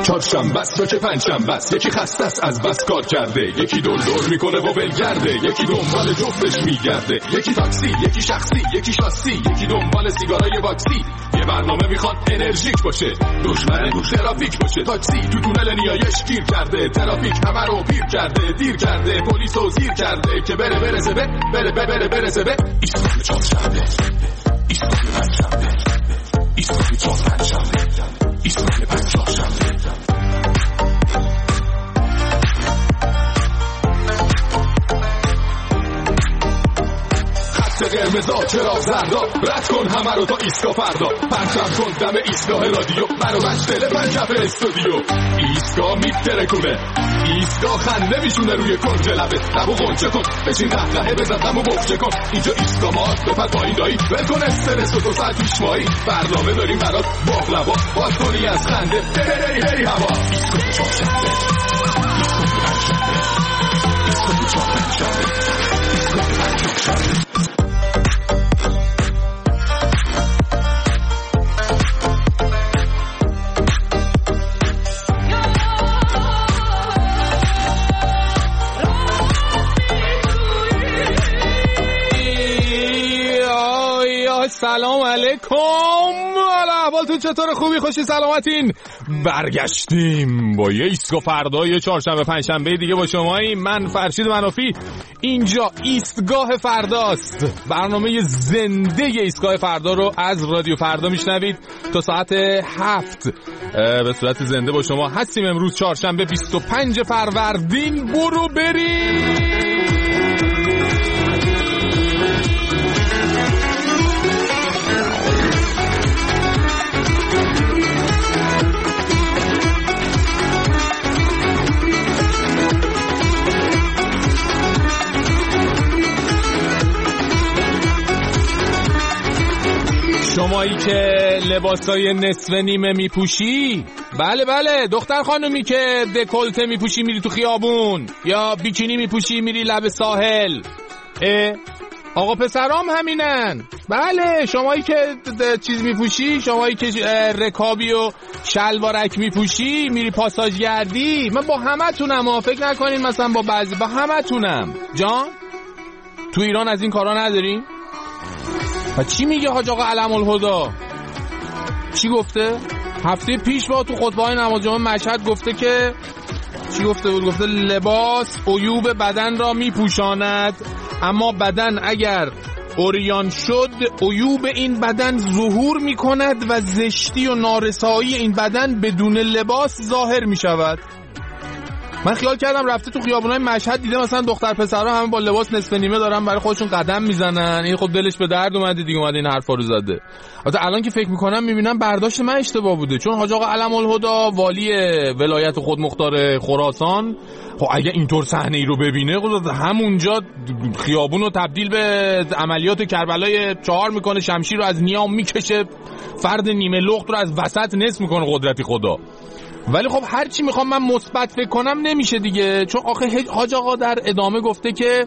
چهارشنبه است تا که پنجشنبه است، یکی خسته است از بس کار کرده، یکی دور میکنه و ولگرده، یکی دنبال جفتش میگرده، یکی تاکسی، یکی شخصی، یکی شاسی، یکی دنبال سیگارای واکسی. یه برنامه میخواد انرژیک باشه، دشمن ترافیک باشه. تاکسی تو تونل نیایش گیر کرده، ترافیک همه رو پیر کرده، دیر کرده، پلیسو زیر کرده که برسه به ایستگاه چهارشنبه، ایستگاه پنجشنبه، ایستگاه چهارشنبه، ایستگاه پنجشنبه. قرمزا چراغ زردا، رد کن همه رو تا ایستگاه فردا. پرچم کن دم ایستگاه رادیو، منو مشتله پنجف استودیو. ایستگاه میترکونه، ایستگاه خنده میشونه روی کنج لبه. لبو غنچه کن، بشین قهقهه بزن غمو بفچه کن. اینجا ایستگاه ماست، بپر پایین دایی، ول کن استرس و تو ساعت پیشمایی. برنامه داریم برات باقلوا، باز کنی از خنده هری هوا. ایستگاه چهارشنبه، ایستگاه پنجشنبه، ایستگاه چهارشنبه، ایستگاه پنجشنبه. سلام علیکم، احوالتون چطور؟ خوبی؟ خوشی سلامتین؟ برگشتیم با یه ایستگاه فردا، یه چهارشنبه پنجشنبه دیگه با شماییم. من فرشید منافی، اینجا ایستگاه فرداست. برنامه زنده ایستگاه فردا رو از رادیو فردا میشنوید تا ساعت 7 به صورت زنده با شما هستیم. امروز چهارشنبه 25 فروردین. برو بریم. شمایی که لباسای نصف نیمه میپوشی، بله دختر خانومی که دکولته میپوشی میری تو خیابون، یا بیکینی میپوشی میری لب ساحل، آقا پسرام همینن. بله شمایی که چیز میپوشی، شمایی که رکابی و شلوارک میپوشی میری پاساژ گردی. من با همه تونم، فکر نکنین مثلا با بعضی، با همه تونم. جان تو ایران از این کارا نداریم؟ و چی میگه حاج آقا علم الهدا؟ چی گفته؟ هفته پیش با تو خطبه نماز جمعه مشهد گفته که چی گفته بود؟ گفته لباس عیوب بدن را میپوشاند، اما بدن اگر عریان شد عیوب این بدن ظهور میکند و زشتی و نارسایی این بدن بدون لباس ظاهر میشود. من خیال کردم رفته تو خیابونای مشهد دیده مثلا دختر پسرها همه با لباس نصف نیمه دارن برای خودشون قدم میزنن، این خب دلش به درد اومده دیگه، اومده این حرفا رو زده. البته الان که فکر میکنم میبینم برداشت من اشتباه بوده، چون حاج آقا علم الهدا والی ولایت خودمختار خراسان خب اگه اینطور صحنه ای رو ببینه خب همونجا خیابون رو تبدیل به عملیات کربلای 4 میکنه، شمشیر رو از نیام میکشه، فرد نیمه لخت رو از وسط نصف میکنه قدرتی خدا. ولی خب هر چی میخوام من مثبت فکر کنم نمیشه دیگه، چون آخه حاج آقا در ادامه گفته که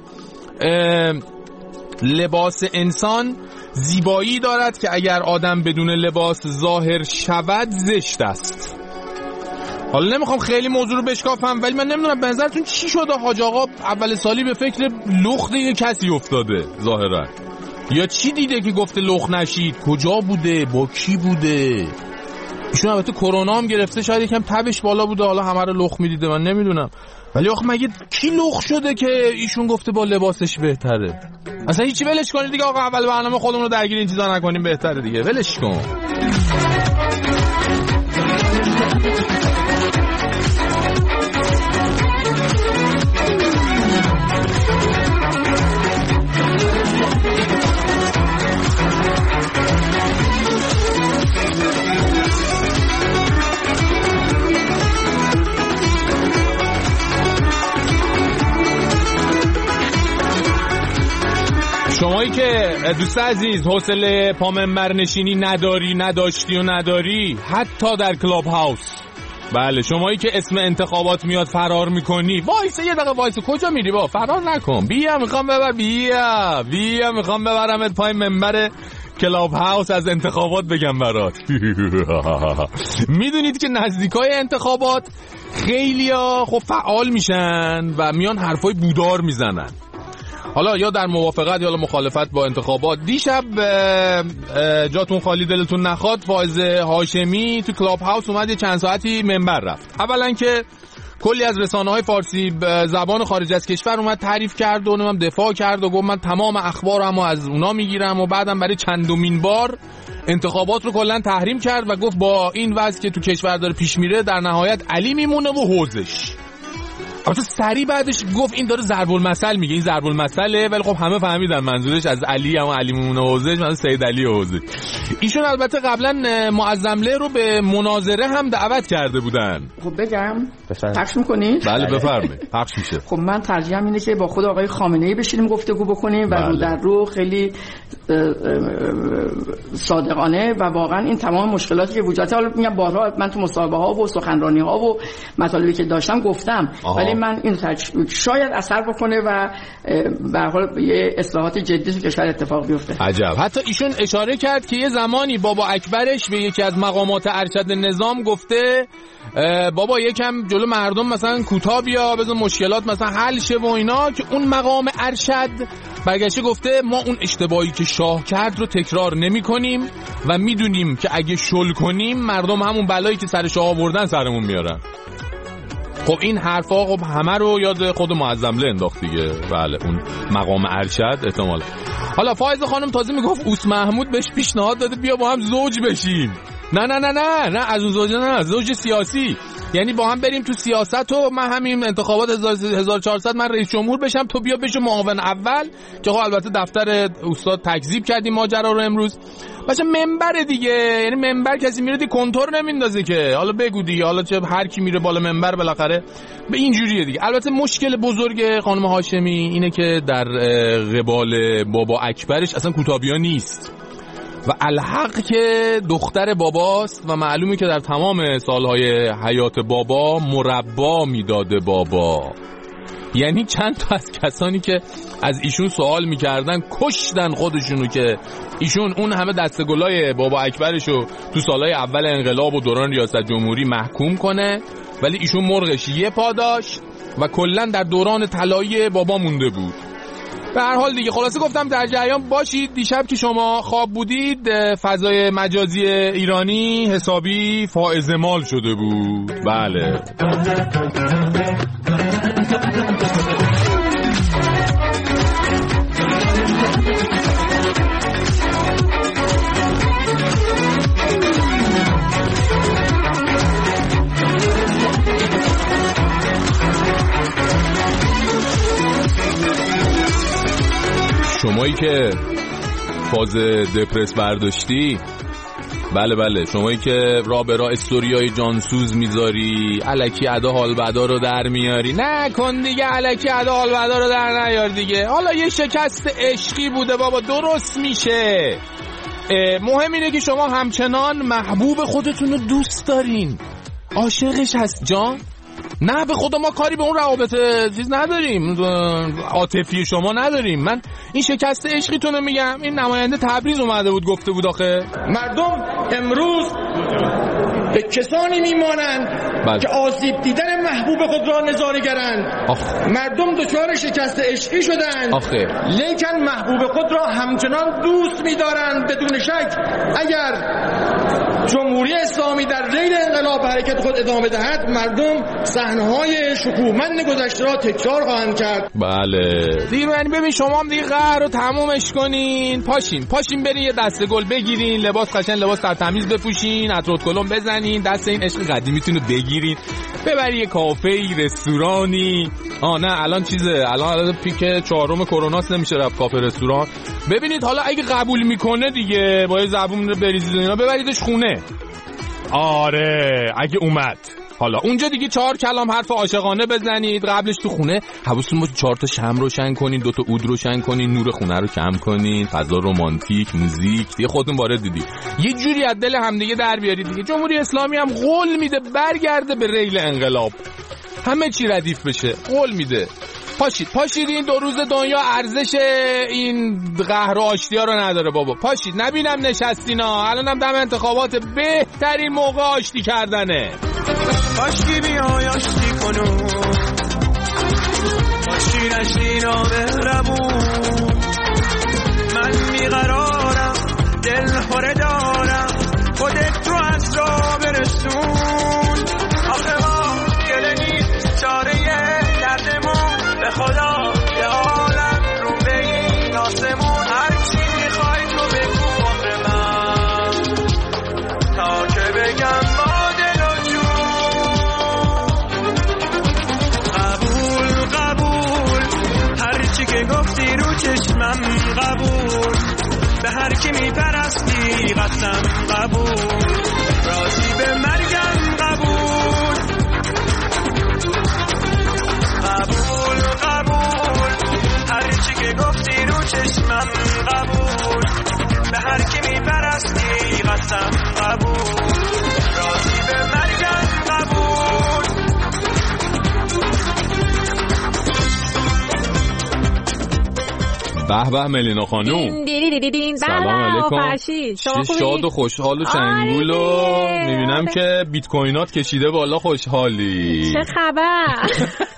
لباس انسان زیبایی دارد که اگر آدم بدون لباس ظاهر شود زشت است. حالا نمیخوام خیلی موضوع رو بشکافم، ولی من نمیدونم به نظرتون چی شده حاج آقا اول سالی به فکر لخت یه کسی افتاده ظاهرا، یا چی دیده که گفته لخت نشید؟ کجا بوده؟ با کی بوده؟ ایشون البته کرونا هم گرفته، شاید یکم تبش بالا بوده، حالا همه رو لخت میدیده، من نمیدونم. ولی آخه مگه کی لخت شده که ایشون گفته با لباسش بهتره؟ اصلا هیچی ولش کنید دیگه آقا، اول برنامه خودمون رو درگیر این چیزا نکنیم بهتره دیگه، ولش کن. شمایی که دوست عزیز حوصله پا منبر نشینی نداشتی و نداری، حتی در کلاب هاوس، بله شمایی که اسم انتخابات میاد فرار میکنی، وایسه یه دقیقه وایسه، کجا میری با؟ فرار نکن، بیا میخوام ببرمت پای منبر کلاب هاوس از انتخابات بگم برات. میدونید که نزدیکای انتخابات خیلیا خب فعال میشن و میان حرفای بودار میزنن، حالا یا در موافقت یا مخالفت با انتخابات. دیشب جاتون خالی دلتون نخواد فائز هاشمی تو کلاب هاوس اومد یه چند ساعتی منبر رفت. اولا که کلی از رسانه‌های فارسی زبان خارج از کشور اومد تعریف کرد و اونم دفاع کرد و گفت من تمام اخبارمو از اونا میگیرم و بعدم برای چندمین بار انتخابات رو کلا تحریم کرد و گفت با این وضع که تو کشور داره پیش میره در نهایت علی میمونه و حوزش. البته سریع بعدش گفت این داره ضرب المثل میگه، این ضرب المثله، ولی خب همه فهمیدن منظورش از علی هم علی میمونه حوزش، مثلا سید علی حوزش. ایشون البته قبلا معظمله رو به مناظره هم دعوت کرده بودن. خب بگم پخش میکنی؟ بله بفرمایید پخش میشه. خب من ترجیحم اینه که با خود آقای خامنه‌ای بشینیم گفتگو بکنیم و رو در رو خیلی صادقانه و واقعا این تمام مشکلاتی که وجود داره، حالا میگم بارها من تو مصاحبه ها و سخنرانی ها و مطالبی که داشتم گفتم، ولی من این شاید اثر بکنه و به هر حال یه اصلاحات جدی تو کشور اتفاق بیفته. عجب. حتی ایشون اشاره کرد که یه زمانی بابا اکبرش به یکی از مقامات ارشد نظام گفته بابا یکم جلو مردم مثلا کوتاه بیا بذار مشکلات مثلا حل شه و اینا، که اون مقام ارشد برگشته گفته ما اون اشتباهی که شاه کرد رو تکرار نمی کنیم و میدونیم که اگه شل کنیم مردم همون بلایی که سر شاه آوردن سرمون میارن. خب این حرفا خب همه رو یاد خود معظمله انداخت دیگه. بله اون مقام ارشد احتمال. حالا فائز خانم تازه میگفت اوس محمود بهش پیشنهاد داده بیا با هم زوج بشیم. نه از اون زوج نه، زوج سیاسی، یعنی با هم بریم تو سیاست و من همین انتخابات 1400 من رئیس جمهور بشم، تو بیا بشو معاون اول، که خب البته دفتر استاد تکذیب کردیم ماجرا رو امروز. باشه منبر دیگه، یعنی منبر کسی میره دی کنتور نمیندازه که حالا بگو دیگه، حالا چه هر کی میره بالا منبر بالاخره به این جوریه دیگه. البته مشکل بزرگ خانم هاشمی اینه که در قبال بابا اکبرش اصلا کوتابیا نیست و الحق که دختر باباست و معلومه که در تمام سالهای حیات بابا مربا میداده بابا. یعنی چند تا از کسانی که از ایشون سوال میکردن کشتن خودشونو که ایشون اون همه دستگلای بابا اکبرشو تو سالهای اول انقلاب و دوران ریاست جمهوری محکوم کنه، ولی ایشون مرغش یه پا داشت و کلن در دوران طلایی بابا مونده بود. به هر حال دیگه خلاصه گفتم در جریان باشید. دیشب که شما خواب بودید فضای مجازی ایرانی حسابی فائز مال شده بود. بله شمایی که فاز دپرس برداشتی، بله شمایی که راه به راه استوریای جانسوز میذاری الکی ادا حال بدا رو در میاری، نکن دیگه الکی ادا حال بدا رو در نیار دیگه. حالا یه شکست عشقی بوده بابا، درست میشه. مهم اینه که شما همچنان محبوب خودتون رو دوست دارین، عاشقش هست جان. نه به خدا ما کاری به اون روابط چیز نداریم، عاطفی شما نداریم. من این شکست عشقیتون رو میگم. این نماینده تبریز اومده بود گفته بود آخه مردم امروز به کسانی میمانند که آسیب دیدن محبوب خود را نظاره‌گرند. مردم دچار شکست عشقی شدند لیکن محبوب خود را همچنان دوست می‌دارند. بدون شک اگر جمهوری اسلامی در ریل انقلاب حرکت خود ادامه دهد مردم صحنه‌های شکوهمند گذشته را تکرار خواهند کرد. بله دیگه یعنی ببین شما هم دیگه قهر رو تمومش کنین، پاشین برین یه دسته گل بگیرین، لباس قشنگ لباس تمیز بپوشین، عطر کلم بزنین، دست این عشق قدیمیتون رو بگیرین، ببرین یه کافه‌ای رستورانی. نه الان چیزه، الان پیک 4 کروناست نمیشه رفت کافه رستوران. ببینید حالا اگه قبول میکنه دیگه با یه زبون بریزید اینا ببریدش خونه. آره اگه اومد حالا اونجا دیگه 4 کلام حرف عاشقانه بزنید، قبلش تو خونه حواستون باشه 4 تا شمع روشن کنین، 2 تا عود روشن کنین، نور خونه رو کم کنین، فضا رمانتیک، موزیک دیگه خودتون وارد دیدی، یه جوری از دل همدیگه در بیارید دیگه. جمهوری اسلامی هم قول میده برگرده به ریل انقلاب، همه چی ردیف بشه، قول میده. پاشید این 2 روز دنیا ارزش این قهر و آشتی‌ها رو نداره بابا. پاشید نبینم نشستینا. الانم دم انتخابات، بهترین موقع آشتی کردنه. پاشی بیای آشتی کنو، پاشی نشینا بهرمون. من بیقرارم، دل خوره دارم، خودت رو از را برسون. آخه ما گله نیست چاره دردمون، به خدا یه عالم رو به این آسمون. هرچی میخوای تو بگو آخه من، تا که بگم با دل و جون. قبول هرچی که گفتی رو چشمم قبول. به هر کی میپرستی قسم قبول. راضی به مرگم قبول. هر چی که گفتی رو چشمم قبول. به هر کی میپرستی قسم قبول. راضی به مرگم قبول. به به ملینا خانوم، سلام علیکم. شاد و خوشحال و چنگول و میبینم که بیت کوینات کشیده بالا. خوشحالی؟ چه خبر؟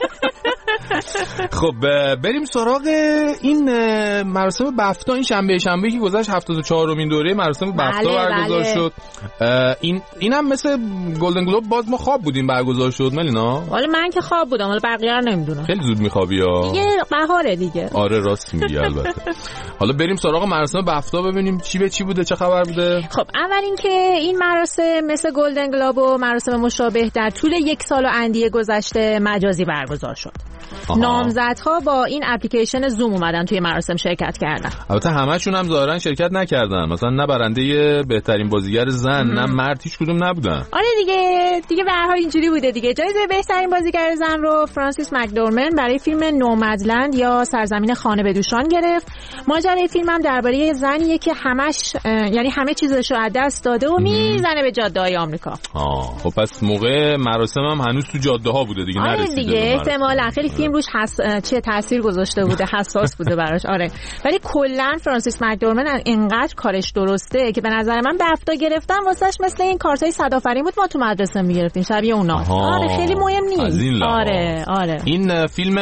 خب بریم سراغ این مراسم بفتا. این شنبه که گذشت 74مین دوره مراسم بفتا برگزار شد. اینم مثل گلدن گلوب باز ما خواب بودیم برگزار شد ملینا. حالا من که خواب بودم، حالا بقیه رو نمیدونم. خیلی زود میخوابی ها. دیگه بهاره دیگه. آره راست میگی البته. حالا بریم سراغ مراسم بفتا ببینیم چی به چی بوده، چه خبر بوده. خب اول اینکه این مراسم مثل گلدن گلوب و مراسم مشابه در طول 1 سال و اندیه گذشته مجازی برگزار شد. نامزدها با این اپلیکیشن زوم اومدن توی مراسم شرکت کردن. البته همه‌شون هم ظاهرا شرکت نکردن، مثلا نه برنده بهترین بازیگر زن نه مرد هیچ کدوم نبودن. آره دیگه به هر حال اینجوری بوده دیگه. جایزه بهترین بازیگر زن رو فرانسیس مکدورمن برای فیلم نومدلند یا سرزمین خانه بدوشان گرفت. ماجرای فیلم هم درباره زنیه که یعنی همه چیزش رو از دست داده و میزنه به جاده‌های آمریکا. خب پس موقع مراسم هم هنوز تو جاده‌ها بوده دیگه، نرسیده دیگه. احتمالاً خیلی فیلم روش چه تاثیر گذاشته بوده، حساس بوده براش. آره ولی کلا فرانسیس مکدورمن اینقدر کارش درسته که به نظر من بفتا گرفتن واسش مثل این کارتای صدآفرین بود ما تو مدرسه میگرفتیم، شبیه اونا. آره خیلی مهم نیست. آره این فیلم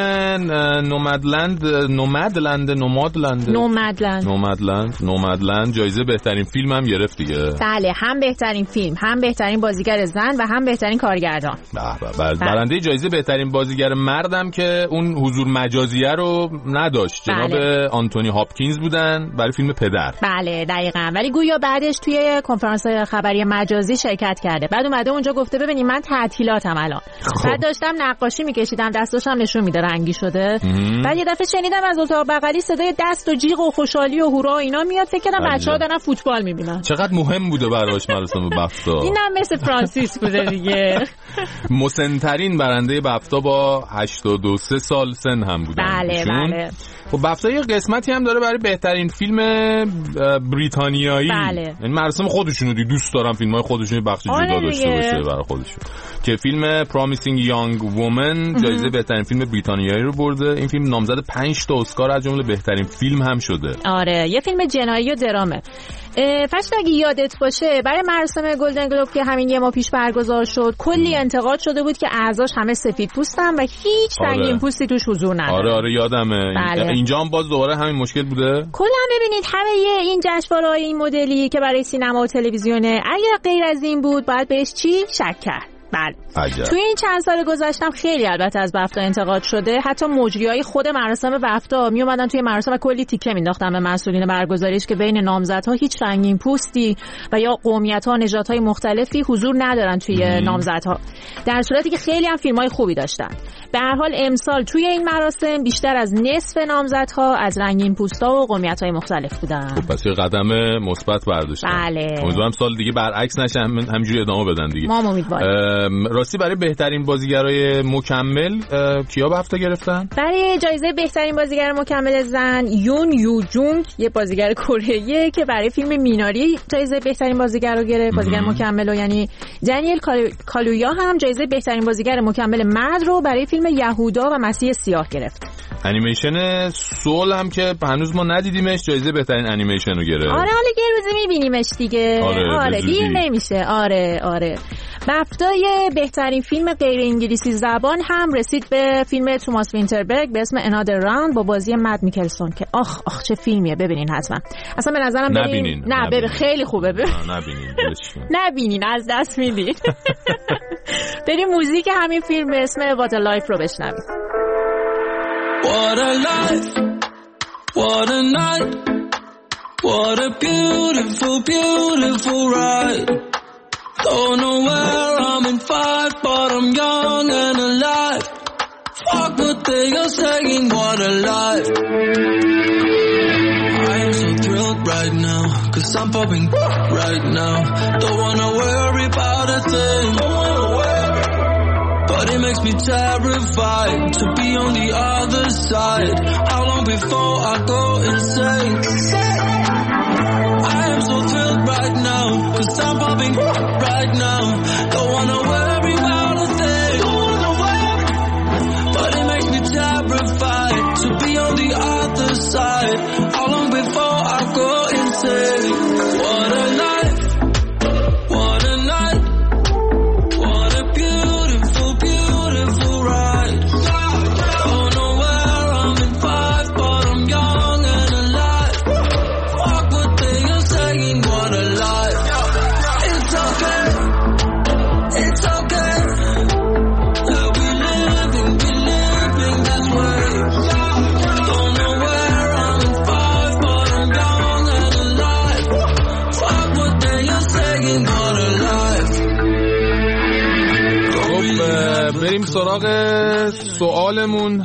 نومدلند جایزه بهترین فیلم هم گرفت دیگه. بله، هم بهترین فیلم، هم بهترین بازیگر زن و هم بهترین کارگردان. برنده جایزه بهترین بازیگر مردم که اون حضور مجازیه رو نداشت جناب آنتونی هاپکینز بودن برای فیلم پدر. بله دقیقاً، ولی گویا بعدش توی کنفرانس خبری مجازی شرکت کرده. بعد اومده اونجا گفته ببینید من تعطیلاتم الان. بعد داشتم نقاشی میکشیدم، دستاشم نشون میده رنگی شده. بعد یه دفعه شنیدم از اتاق بغلی صدای دست و جیغ و خوشحالی و هورا و اینا میاد. فکر کردم بچه‌ها دارن فوتبال میبینن. چقدر مهم بوده براش مراسم بفتا. اینم مثل فرانسیس بوده دیگه. مسن‌ترین برنده بفتا با 83 سال سن هم بودن. بله. خب بفتا یه قسمتی هم داره برای بهترین فیلم بریتانیایی. یعنی مراسم خودشونو دوست دارن فیلم‌های خودشون بخش جدا داشته باشه برای خودشون. که فیلم پرامیسینگ یانگ وومن جایزه بهترین فیلم بریتانیایی رو برده. این فیلم نامزد 5 تا اسکار از جمله بهترین فیلم هم شده. آره یه فیلم جنایی و درامه. فرشت اگه یادت باشه برای مراسم گلدن گلوب که همین یه ماه پیش برگزار شد کلی انتقاد شده بود که اعضاش همه سفید پوستن و هیچ رنگین پوستی توش حضور نداره. آره یادمه. اینجا هم باز دوباره همین مشکل بوده. کلا ببینید همه این جشنواره‌های این مدلی که برای سینما و تلویزیونه اگه غیر از این بود باید بهش چی شک کرد. بله. توی این چند سال گذشتم خیلی البته از بفتا انتقاد شده. حتی مجریای خود مراسم بفتا می اومدن توی مراسم و کلی تیکه مینداختن به مسئولین برگزاریش که بین نامزدها هیچ رنگین پوستی و یا قومیت‌ها و نژادهای مختلفی حضور ندارن توی نامزدها، در صورتی که خیلی هم فیلم‌های خوبی داشتن. به هر حال امسال توی این مراسم بیشتر از نصف نامزدها از رنگین پوستا و قومیت‌های مختلف بودن. خب پس یه قدم مثبت برداشتن. بله. امیدوارم سال دیگه برعکس نشه، همینجوری ادامه بدن دیگه. ما امیدواریم. راستی برای بهترین بازیگرای مکمل کیا بفتا گرفتن؟ برای جایزه بهترین بازیگر مکمل زن یون یو جونگ، یه بازیگر کره‌ای که برای فیلم میناری جایزه بهترین بازیگر رو گرفت، بازیگر مکمل. یعنی دنیل کالویا هم جایزه بهترین بازیگر مکمل مرد رو برای فیلم یهودا و مسیح سیاه گرفت. انیمیشن سول هم که هنوز ما ندیدیمش، جایزه بهترین انیمیشن رو گرفت. آره حالا یه روزی میبینیمش دیگه. آره دیر نمیشه. آره بفتای بهترین فیلم غیر انگلیسی زبان هم رسید به فیلم توماس وینتربرگ به اسم Another Round با بازی مد میکلسون که آخ چه فیلمیه، ببینین حتما. اصلا به نظرم نبینین. نه ببین خیلی خوبه. نبینین از دست میدین. بریم موزیک همین فیلم به اسم What a Life رو بشنویم. What a life, what a night, what a beautiful, beautiful ride. Don't know where I'm in 5, but I'm young and alive. Fuck what they are saying, what a life. I am so thrilled right now, 'cause I'm popping right now. Don't wanna worry about a thing, but it makes me terrified to be on the other side. How long before I go insane? I am so thrilled right now, 'cause I'm popping right now. Don't wanna worry about a thing, but it makes me terrified to be on the other side. How long before I go insane? What a life, what a night, what a beautiful, beautiful ride. Don't know where I'm in 5, but I'm young and alive. Fuck what they are saying, what a life. It's okay, it's okay. Yeah, we living this way. Don't know where I'm in 5, but I'm young and alive. Fuck what they are saying, what a life. بریم سراغ سوالمون.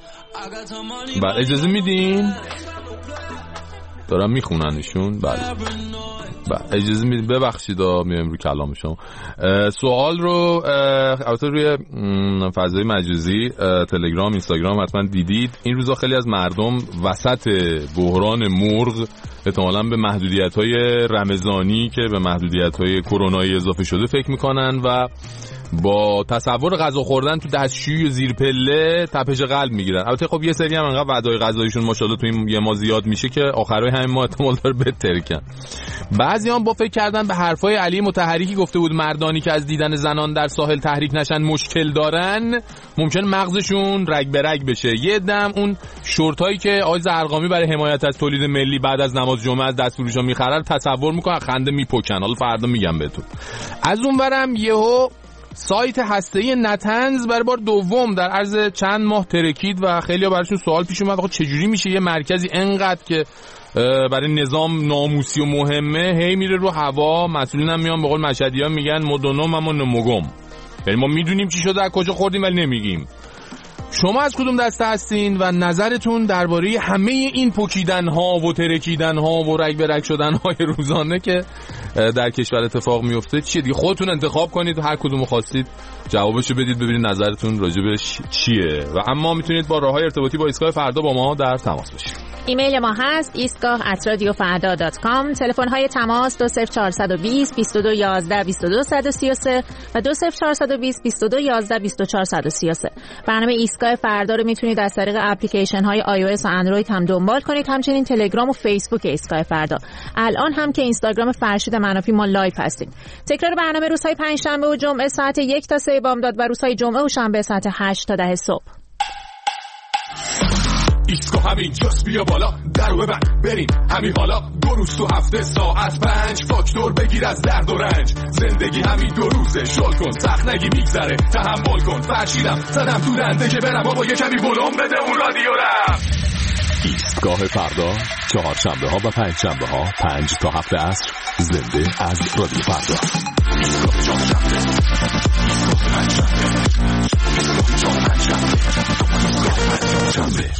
اجازه میدین؟ دارم میخوننشون. بله اجازه میدین، ببخشید میایم رو کلام شما. سوال رو البته روی فضای مجازی تلگرام، اینستاگرام حتما دیدید. این روزا خیلی از مردم وسط بحران مرغ احتمالاً به محدودیت‌های رمضانی که به محدودیت‌های کرونایی اضافه شده فکر میکنن و با تصور غذا خوردن تو دستشویی و زیر پله تپش قلب میگیرن. البته خب یه سری هم انقدر وعده‌های غذاییشون ماشاءالله تو این یه ماه زیاد میشه که آخرای همین ماه احتمال داره بترکن. بعضیام با فکر کردن به حرفای علی مطهری که گفته بود مردانی که از دیدن زنان در ساحل تحریک نشن مشکل دارن، ممکن مغزشون رگ به رگ بشه. یه دم اون شورتایی که آقای زرقامی برای حمایت از تولید ملی بعد از نماز جمعه از دستفروشا میخره تصور میکنن، خنده میپکن. حالا فردا میگم بهتون. از اونورم یهو سایت هسته‌ای نتنز برای بار دوم در عرض چند ماه ترکید و خیلی‌ها براشون سوال پیش اومد چجوری میشه یه مرکزی انقدر که برای نظام ناموسی و مهمه هی میره رو هوا. مسئولین هم میان به قول مشهدی‌ها میگن مدونم اما نموگم، یعنی ما میدونیم چی شده، از کجا خوردیم ولی نمیگیم. شما از کدوم دسته هستین و نظرتون درباره همه این پوکیدن‌ها و ترکیدن‌ها و رگ به رگ شدن‌های روزانه که در کشور اتفاق میفته چیه دیگه؟ خودتون انتخاب کنید و هر کدومو خواستید جوابشو بدید، ببینید نظرتون راجبش چیه. و اما میتونید با راههای ارتباطی با ایستگاه فردا با ما در تماس باشید. ایمیل ما هست ایستگاه@radiofarda.com. تلفن های تماس 20420 22 11 22 133 و 20420 22 11 24 133. برنامه ایستگاه فردا رو میتونید از طریق اپلیکیشن های iOS و اندروید هم دنبال کنید، همچنین تلگرام و فیسبوک ایستگاه فردا. الان هم که اینستاگرام فرشید منافی ما لایو هستیم. تکرار برنامه روزهای پنجشنبه و جمعه ساعت 1 تا 3 بامداد و روزهای جمعه و شنبه ساعت 8 تا 10 صبح. ایستگاه همین جاست، بیا بالا درو ببند بریم همین حالا. 2 روز تو هفته ساعت 5 فاکتور بگیر از درد و رنج. زندگی همین 2 روزه، شل کن سخت نگی میگذره، تحمل کن. فرشیدم زدم تو دنده که برم بابا یه کمی بلوم بده اون رادیو رم. ایستگاه فردا چهارشنبه ها و پنجشنبه ها 5 تا 7 عصر زنده از رادیو فردا. ایستگاه چهارشنبه، ایستگاه پنجشنبه، ایستگاه پنجشنبه، ایستگاه پنجشنبه.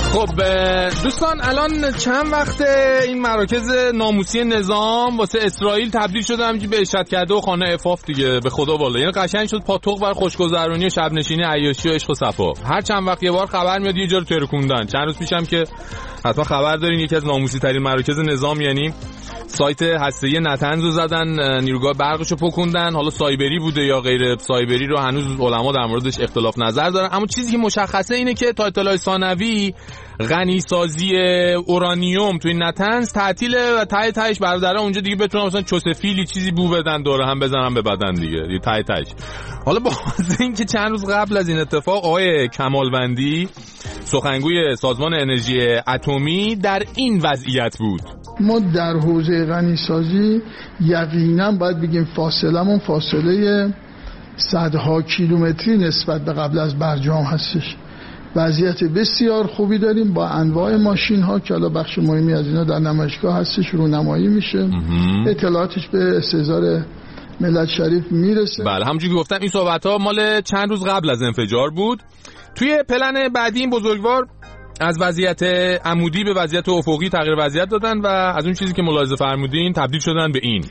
خب دوستان الان چند وقت این مراکز ناموسی نظام واسه اسرائیل تبدیل شده همینجوری به اشهد کرده و خانه عفاف دیگه، به خدا والا. یعنی قشنگ شد پاتوق بر خوشگذرونی و شب نشینی عیاشی و عشق و صفا. هر چند وقت یه بار خبر میاد یه جا رو ترکوندن. چند روز پیشم که حتما خبر دارین یکی از ناموسی ترین مراکز نظام، یعنی سایت هسته‌ای نتنز رو زدن، نیروگاه برقشو پکوندن. حالا سایبری بوده یا غیر سایبری رو هنوز علما در موردش اختلاف نظر دارن، اما چیزی که مشخصه اینه که تا اطلاع ثانوی غنی سازی اورانیوم تو این نتنز تعطیله و تهش برادرها اونجا دیگه بتونن مثلا چوسفیلی چیزی بو بدن دوره هم بزنن به بدن دیگه تهش. حالا با اینکه چند روز قبل از این اتفاق آقای کمالوندی سخنگوی سازمان انرژی اتمی در این وضعیت بود. ما در حوزه غنیسازی یقینا باید بگیم فاصلمون فاصله صدها کیلومتری نسبت به قبل از برجام هستش. وضعیت بسیار خوبی داریم با انواع ماشین ها که حالا بخش مهمی از اینا در نمایشگاه هستش رونمایی میشه. اطلاعاتش به استحضار ملت شریف میرسه. بله همونجوری که گفتم این صحبت ها مال چند روز قبل از انفجار بود. توی پلن بعدی این بزرگوار از وضعیت عمودی به وضعیت افقی تغییر وضعیت دادن و از اون چیزی که ملاحظه فرمودین تبدیل شدن به این.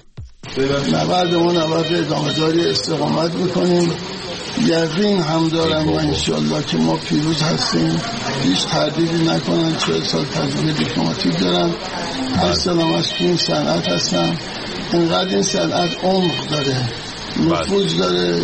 نبردمون نبرد ادامه‌داری استقامت میکنیم. یقین هم دارم و انشالله که ما پیروز هستیم. هیچ تردیدی نکنن. 40 سال تجربه دیپلماتیک دارم. اصلا از تو این صنعت هستم. اینقدر این صنعت عمق داره، نفوذ داره،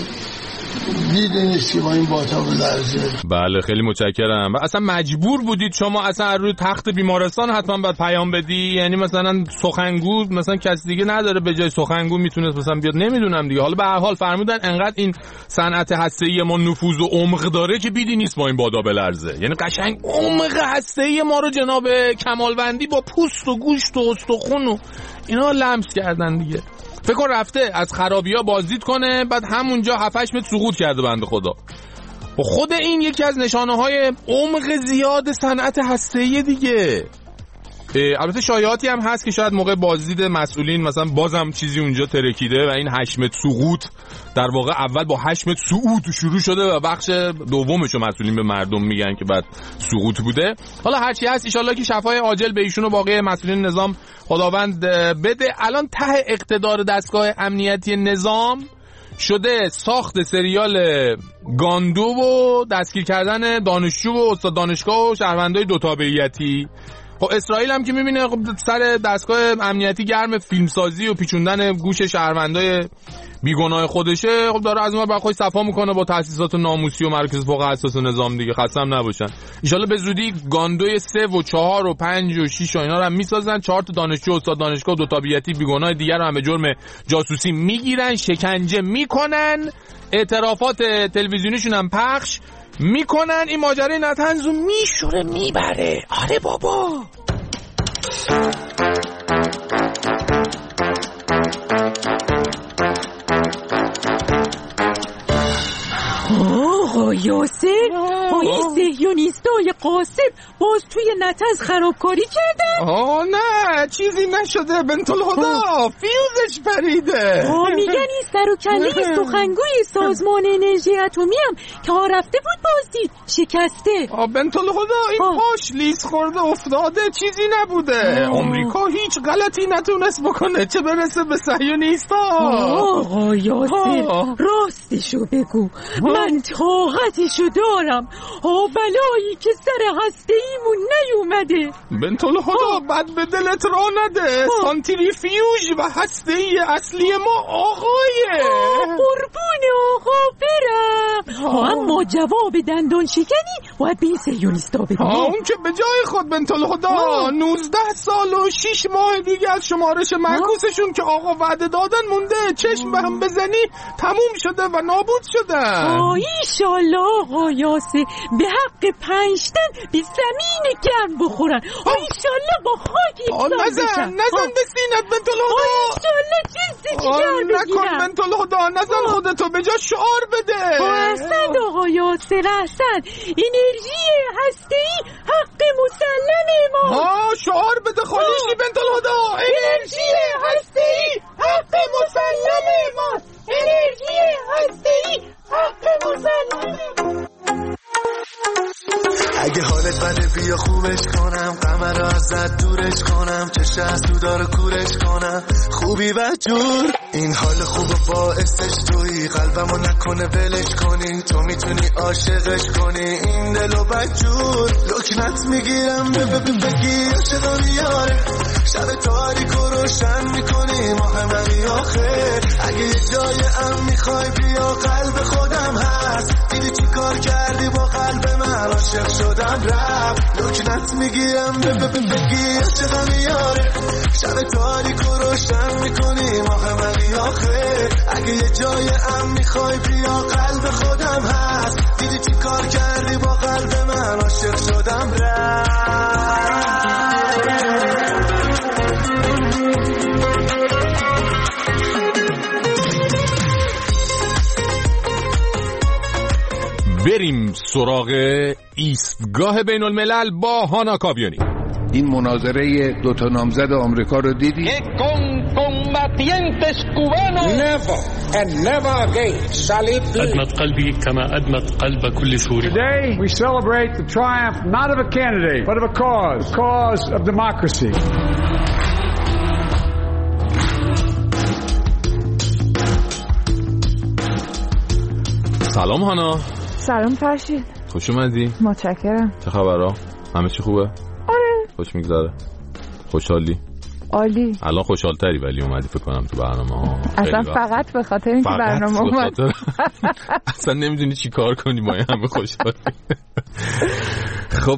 دیده نیست که با این باتا بلرزه. بله خیلی متشکرم. اصلا مجبور بودید شما اصلا روی تخت بیمارستان حتما باید پیام بدی؟ یعنی مثلا سخنگو مثلا کسی دیگه نداره به جای سخنگو میتونه مثلا بیاد؟ نمیدونم دیگه. حالا به هر حال فرمودن انقدر این صنعت هسته‌ای ما نفوذ و عمق داره که بیدی نیست با این بادا بلرزه. یعنی قشنگ عمق هسته‌ای ما رو جناب کمالوندی با پوست و گوشت و استخون و اینا لمس کردن دیگه. فکر کن رفته از خرابی‌ها بازدید کنه بعد همونجا 7-8 متر سقوط کرده بنده خدا. و خود این یکی از نشانه‌های عمق زیاد صنعت هسته‌ای دیگه. البته شایعاتی هم هست که شاید موقع بازدید مسئولین مثلا بازم چیزی اونجا ترکیده و این 8 متر سقوط در واقع اول با 8 متر صعود شروع شده و بخش دومشو مسئولین به مردم میگن که بعد سقوط بوده. حالا هرچی هست ان شاءالله که شفای عاجل به ایشون و باقی مسئولین نظام خداوند بده. الان ته اقتدار دستگاه امنیتی نظام شده ساخت سریال گاندو و دستگیر کردن دانشجو و استاد دانشگاه و شهروندای دو تابعیتی. خب اسرائیل هم که میبینه خب سر دستگاه امنیتی گرم فیلمسازی و پیچوندن گوش شهروندای بیگناه خودشه، خب داره از اون ور خودش صفا میکنه با تأسیسات ناموسی و مراکز فوق حساس نظام دیگه. خستم نباشن. ان شاءالله به زودی گاندوی 3 و 4 و 5 و 6 و اینا رو هم میسازن. 4 تا دانشجو استاد دانشگاه دو تابعیتی بیگناه دیگر رو هم به جرم جاسوسی میگیرن، شکنجه میکنن، اعترافات تلویزیونیشون هم پخش میکنن. این ماجرای نتنزو میشوره میبره. آره بابا. آقا یاسر این صهیونیستای قاسم باز توی نتنز خرابکاری کردن؟ نه چیزی نشده بنت الهدا، فیوزش پریده. میگن این سر و کله سخنگوی سازمان انرژی اتمی هم که رفته بود بازدید شکسته. بنت الهدا این پاش لیز خورده افتاده، چیزی نبوده. آمریکا هیچ غلطی نتونست بکنه چه برسه به صهیونیستا. آقا یاسر راستشو بگو، من طاقتشو دارم. بلایی که سر هسته ایمون نیومده. بنت الهدا بد به دلت را نده. سانتریفیوژ و هسته ای اصلی ما آقایه. قربون آقا برم. اما جواب دندان شکنی باید به این صهیونیستا بدیم. اون که به جای خود بنت الهدا 19 سال و 6 ماه دیگه از شمارش معکوسشون که آقا وعده دادن مونده. چشم به هم بزنی تموم شده و نابود شدن. ایشالله آقا یاسه به حق 5 تن به زمین گرم بخورن. ایشالله با خاک ایسان نزن به سینت بنت الهدا. ایشالله چیزی جگر بگیرم. نکن بنت الهدا، نزن خودتو، به جا شعار بده. احسن آقا یاسر احسن. انرژی هسته‌ای حق مسلم ما. شعار بده خالیشی بنت الهدا. انرژی هسته‌ای حق مسلم ما. انرژی هسته‌ای حق مسلم. اگه حالت بده بیا خوبش کنم، غم رو ازت دورش کنم، چش از تو داره کورش کنم، خوبی و جور. این حال خوب باعثش تویی، قلبمو نکنه ولش کنی، تو میتونی عاشقش کنی این دلو بجور. لکنت میگیرم بگی عاشقا میاره، شب تاریک و روشن میکنی ماه منی آخر. اگه یه جای ام میخوای بیا قلب خودم هست، دیدی چی کار کردی با قلب من، عاشق شدم رفت. لکنت میگیرم بگی عاشقا میاره، شب تاریک و روشن میکنی ماه منی آخر. اگه یه جای ام میخوای بیا قلب خودم هست، دیدی چی کار کردی با قلب من، عاشق شدم رفت. بریم سراغ ایستگاه بین الملل با هانا کاویانی. این مناظره دوتا نامزد آمریکا رو دیدی؟ أدمت قلبي كما أدمت قلب كل سوري. Today we celebrate the triumph not of a candidate but of a cause of democracy. سلام هانا. سلام فرشید. خوش اومدی. متشکرم. چه خبرها؟ همه چی خوبه؟ آره. خوش میگذره. خوشحالی؟ عالی. الان خوشحالتری ولی اومدی فکر کنم تو برنامه ها. اصلا فقط به خاطر اینکه برنامه اومد. اصلا نمیدونی چی کار کنی ما همه خوشحالی. خب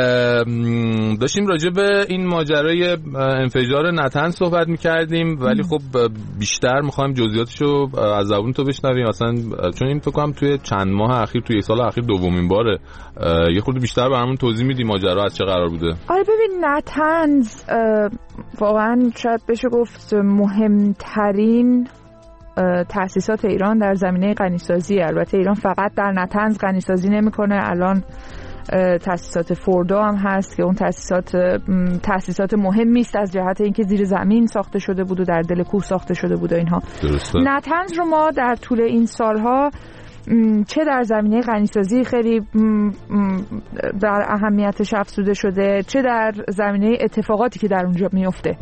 داشتیم راجع به این ماجرای انفجار نطنز صحبت میکردیم ولی خب بیشتر میخوایم جزئیاتشو از زبون تو بشنویم اصلا، چون این فکر کنم توی چند ماه اخیر، توی یک سال اخیر دومین باره. یه خورده بیشتر برامون توضیح میدی ماجرا از چه قرار بوده؟ آره ببین، نطنز واقعا شاید بشه گفت مهمترین تأسیسات ایران در زمینه غنیسازی. البته ایران فقط در نطنز غنیسازی نمیکنه، الان تأسیسات فوردا هم هست که اون تأسیسات مهمی است از جهت اینکه زیر زمین ساخته شده بود و در دل کوه ساخته شده بود و اینها. نطنز رو ما در طول این سالها چه در زمینه غنیسازی خیلی در اهمیتش افزوده شده، چه در زمینه اتفاقاتی که در اونجا میفته.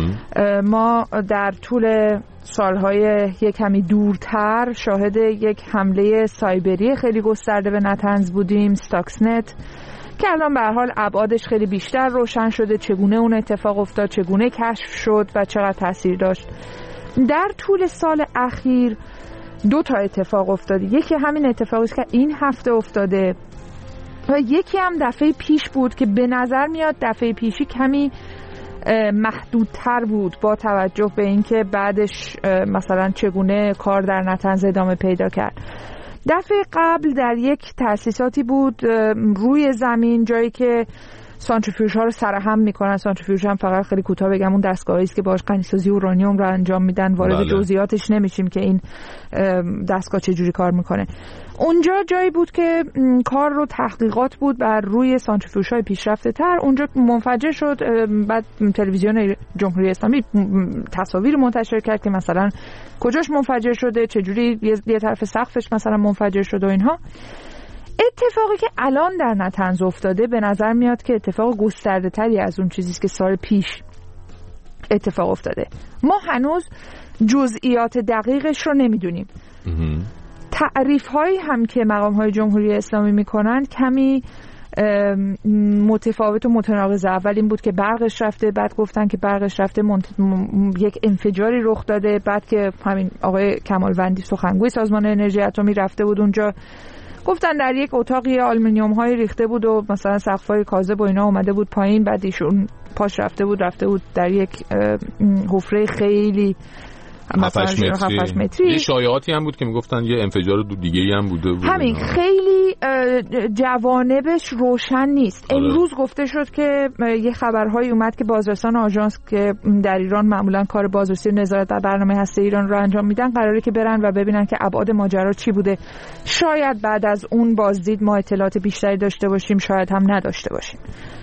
ما در طول سالهای یک کمی دورتر شاهد یک حمله سایبری خیلی گسترده به نطنز بودیم، استاکسنت، که الان به هر حال ابعادش خیلی بیشتر روشن شده، چگونه اون اتفاق افتاد، چگونه کشف شد و چقدر تاثیر داشت. در طول سال اخیر دو تا اتفاق افتاده. یکی همین اتفاقی است که این هفته افتاده و یکی هم دفعه پیش بود که به نظر میاد دفعه پیشی کمی محدودتر بود با توجه به اینکه بعدش مثلا چگونه کار در نطنز ادامه پیدا کرد. دفعه قبل در یک تأسیساتی بود روی زمین، جایی که سانتریفیوژ ها رو سرهم میکنن. سانتریفیوژ هم فقط خیلی کوتاه بگم اون دستگاهی است که باهاش غنیسازی اورانیوم رو انجام میدن، وارد جزئیاتش نمیشیم که این دستگاه چه جوری کار میکنه. اونجا جایی بود که کار رو تحقیقات بود بر روی سانتریفیوژ های پیشرفته تر. اونجا منفجر شد. بعد تلویزیون جمهوری اسلامی تصاویر منتشر کرد که مثلا کجاش منفجر شده، چه جوری یه طرف سقفش مثلا منفجر شده و اینها. اتفاقی که الان در نطنز افتاده به نظر میاد که اتفاق گسترده تری از اون چیزیست که سال پیش اتفاق افتاده. ما هنوز جزئیات دقیقش رو نمیدونیم. تعریف هایی هم که مقام های جمهوری اسلامی میکنن کمی متفاوت و متناقضه. اول این بود که برقش رفته، بعد گفتن که برقش رفته یک انفجاری رخ داده، بعد که همین آقای کمالوندی سخنگوی سازمان انرژی اتمی رفته بود اونجا، گفتن در یک اتاقی آلومینیوم های ریخته بود و مثلا سقف‌های کاذب و اینا اومده بود پایین، بعد ایشون پاش رفته بود در یک حفره خیلی مثلا 7 متری. یه شایعاتی هم بود که میگفتن یه انفجار دیگه‌ای هم بوده. همین خیلی جوانبش روشن نیست. امروز گفته شد که یه خبرهایی اومد که بازرسان آژانس که در ایران معمولا کار بازرسی و نظارت بر برنامه هسته ایران رو انجام میدن قراره که برن و ببینن که ابعاد ماجرا چی بوده. شاید بعد از اون بازدید ما اطلاعات بیشتری داشته باشیم، شاید هم نداشته باشیم.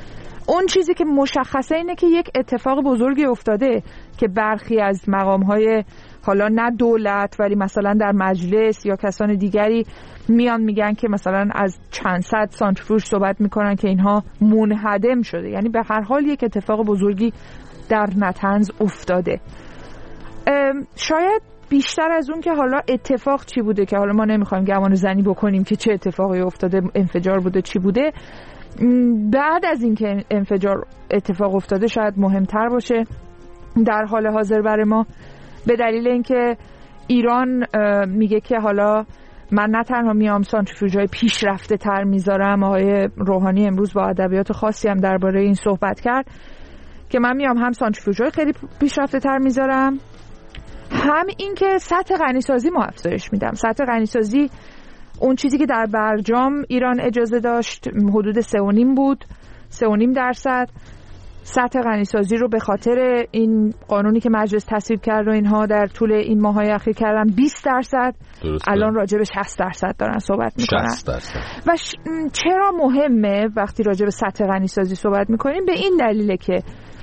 اون چیزی که مشخصه اینه که یک اتفاق بزرگی افتاده که برخی از مقام‌های حالا نه دولت ولی مثلا در مجلس یا کسان دیگری میان میگن که مثلا از چند صد سانتریفیوژ صحبت میکنن که اینها منهدم شده. یعنی به هر حال یک اتفاق بزرگی در نتنز افتاده. شاید بیشتر از اون که حالا اتفاق چی بوده که حالا ما نمیخوایم گمان زنی بکنیم که چه اتفاقی افتاده، انفجار بوده چی بوده، بعد از اینکه انفجار اتفاق افتاده شاید مهمتر باشه در حال حاضر برای ما، به دلیل اینکه ایران میگه که حالا من نه تنها میام سانتریفیوژهای پیشرفته تر میذارم، آقای روحانی امروز با ادبیات خاصی هم درباره این صحبت کرد که من میام هم سانتریفیوژهای خیلی پیشرفته تر میذارم، هم این که سطح غنیسازی ما افزایش میدم. سطح غنیسازی اون چیزی که در برجام ایران اجازه داشت حدود 3.5 بود، 3.5%. سطح غنیسازی رو به خاطر این قانونی که مجلس تصویب کرد و اینها در طول این ماهای اخیر کردن 20%، الان راجع به 60% دارن صحبت میکنن. 60%. و چرا مهمه وقتی راجع به سطح غنیسازی صحبت میکنیم؟ به این دلیله که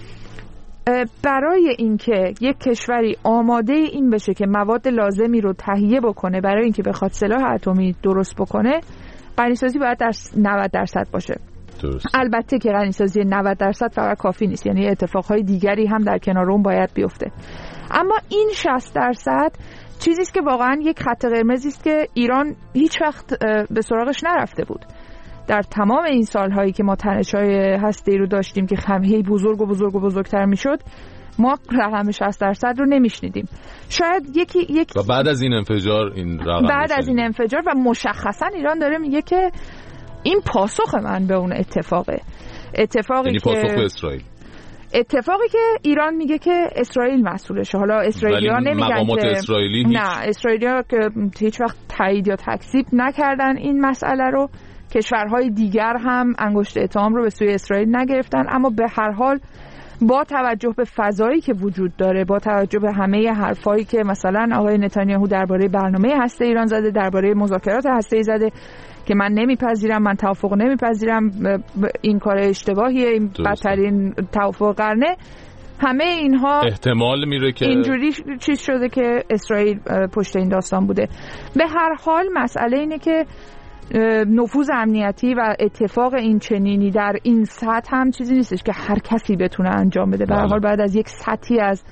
برای اینکه یک کشوری آماده این بشه که مواد لازمی رو تهیه بکنه برای اینکه بخواد سلاح اتمی درست بکنه، غنیسازی باید در 90% باشه. درست. البته که غنیسازی 90% فقط کافی نیست، یعنی اتفاقهای دیگری هم در کنار اون باید بیفته. اما این 60% چیزی است که واقعا یک خط قرمزی است که ایران هیچ وقت به سراغش نرفته بود. در تمام این سالهایی که ما تنش‌های هسته‌ای رو داشتیم که خمیه بزرگ و بزرگتر میشد، ما رقم 60% رو نمیشنیدیم. شاید و بعد از این انفجار این رقم بعد از این انفجار و مشخصا ایران داره میگه که این پاسخ من به اون اتفاقی یعنی که پاسخ به اسرائیل، اتفاقی که ایران میگه که اسرائیل مسئولشه. حالا اسرائیلی‌ها نمیگن که نه، اسرائیلی‌ها که هیچ وقت تایید یا تکذیب نکردن این مسئله رو، کشورهای دیگر هم انگشت اتهام رو به سوی اسرائیل نگرفتن، اما به هر حال با توجه به فضایی که وجود داره، با توجه به همه حرفایی که مثلا آقای نتانیاهو درباره برنامه هسته ایران زده، درباره مذاکرات هسته‌ای زده که من نمیپذیرم، من توافق نمیپذیرم، این کار اشتباهیه، این بدترین توافق قرنه، همه اینها احتمال میره که اینجوری چیز شده که اسرائیل پشت این داستان بوده. به هر حال مسئله اینه که نفوذ امنیتی و اتفاق این چنینی در این سطح هم چیزی نیستش که هر کسی بتونه انجام بده. به هر حال بعد از یک سطحی از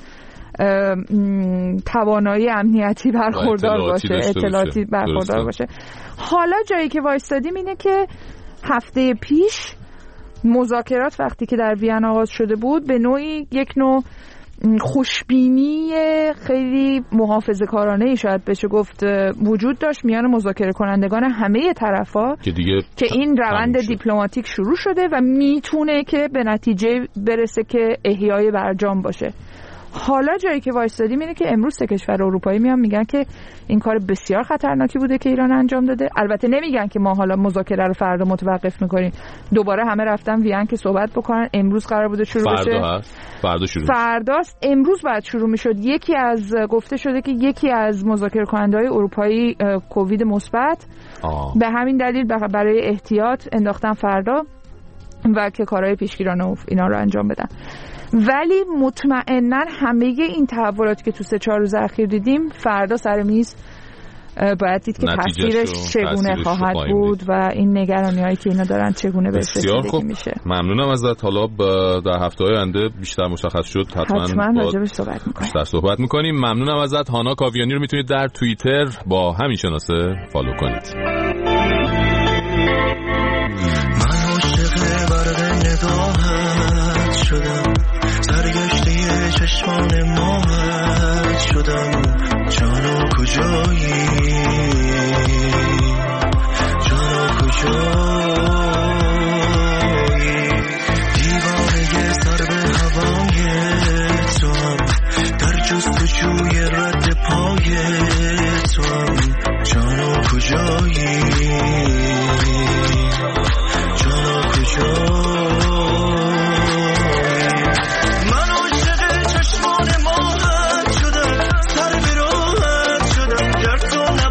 توانایی امنیتی برخوردار باشه، اطلاعاتی برخوردار باشه. حالا جایی که وایستادیم اینه که هفته پیش مذاکرات وقتی که در وین آغاز شده بود، به نوعی یک نوع خوشبینی خیلی محافظه‌کارانه‌ای شاید بشه گفت وجود داشت میان مذاکره کنندگان همه طرفا که این روند دیپلماتیک شروع شده و میتونه که به نتیجه برسه که احیای برجام باشه. حالا جایی که وایستادیم اینه که امروز 3 کشور اروپایی میان میگن که این کار بسیار خطرناکی بوده که ایران انجام داده. البته نمیگن که ما حالا مذاکره رو فردا متوقف میکنیم، دوباره همه رفتن وین که صحبت بکنن. امروز قرار بوده شروع بشه، فرداست، امروز باید شروع میشد. گفته شده که یکی از مذاکره کننده‌های اروپایی کووید مثبت، به همین دلیل برای احتیاط انداختن فردا و که کارهای پیشگیرانه اینا رو انجام بدن. ولی مطمئناً همه این تحولاتی که تو 3-4 روز اخیر دیدیم فردا سر میز باید دید که تاثیرش چگونه خواهد بود و این نگرانی‌هایی که اینا دارن چگونه بهش رسیدگی میشه. ممنونم ازت. حالا در هفته‌های آینده بیشتر مشخص شد حتما راجبش صحبت می‌کنیم. ممنونم ازت. هانا کاویانی رو میتونید در توییتر با همین شناسه فالو کنید. من عاشق برق نگاهت شدم، سرگشته چشمان ماهت شدم، جانا کجایی، جانا کجایی، دیوانه سر به هوای تو هم، در جستجوی رد پای تو هم، جانا کجایی، جانا کجایی. من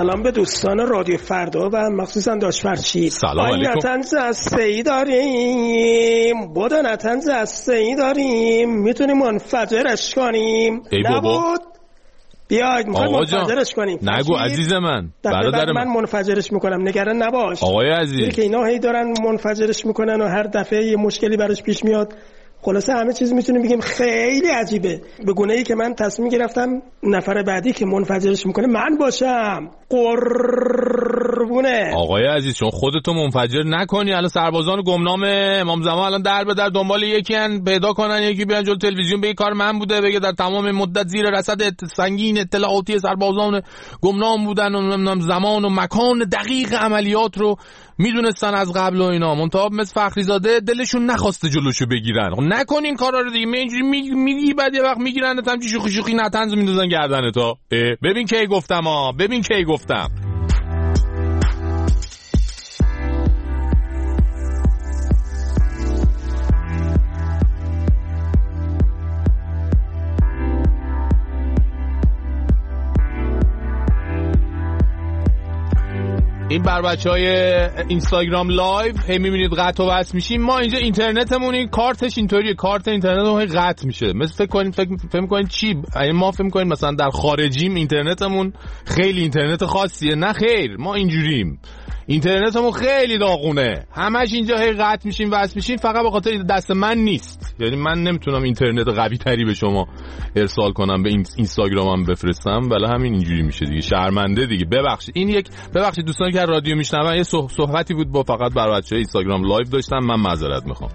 سلام به دوستان رادیو فردا و مخصوصا داش فرشید. سلام علیکم. نتنز از سی داریم، بودا نتنز از سی داریم، میتونیم منفجرش کنیم. ای بابا بیاید میخوایم منفجرش کنیم. نگو عزیز من، برادر من منفجرش میکنم، نگران نباش آقای عزیز. که اینا هی دارن منفجرش میکنن و هر دفعه یه مشکلی براش پیش میاد. خلاصه همه چیز میتونیم بگیم خیلی عجیبه، به گونه‌ای که من تصمیم گرفتم نفر بعدی که منفجرش میکنه من باشم. قربونه آقای عزیز، چون خودتو منفجر نکنی. الان سربازان گمنام امام زمان الان در به در دنبال یکی ان پیدا کنن، یکی بیان جلوی تلویزیون بگه کار من بوده، بگه در تمام مدت زیر رصد سنگین اطلاعاتی سربازان گمنام بودن و نمیدونم زمان و مکان دقیق عملیات رو میدونستن از قبل و اینا، منتها مثل فخریزاده دلشون نخواسته جلوشو بگیرن. نکنین کارا رو دیگه. اینجوری میگی بعد یه وقت میگیرن تا همچین شوخی شوخی نتنز میندازن گردن تا. ببین کی گفتم ببین کی گفتم. این بر بچهای اینستاگرام لایو هی میبینید قطع و وصل میشیم. ما اینجا اینترنتمون این کارتش اینطوریه، کارت اینترنتمون هی قطع میشه. مثل فکر کنین چی؟ ما فکر کنین مثلا در خارجیم اینترنتمون خیلی اینترنت خاصیه. نه خیر، ما اینجوریم. اینترنتمون خیلی داغونه، همش اینجا هی قطع میشیم وصل میشیم. فقط به خاطر دست من نیست، یعنی من نمیتونم اینترنت قوی تری به شما ارسال کنم، به اینستاگرامم بفرستم، ولی همین اینجوری میشه دیگه. شرمنده دیگه. ببخشید. این ببخشید دوستانی که رادیو میشنون، یه صحبتی بود با فقط بر بچه‌های اینستاگرام لایو داشتم، من معذرت میخوام.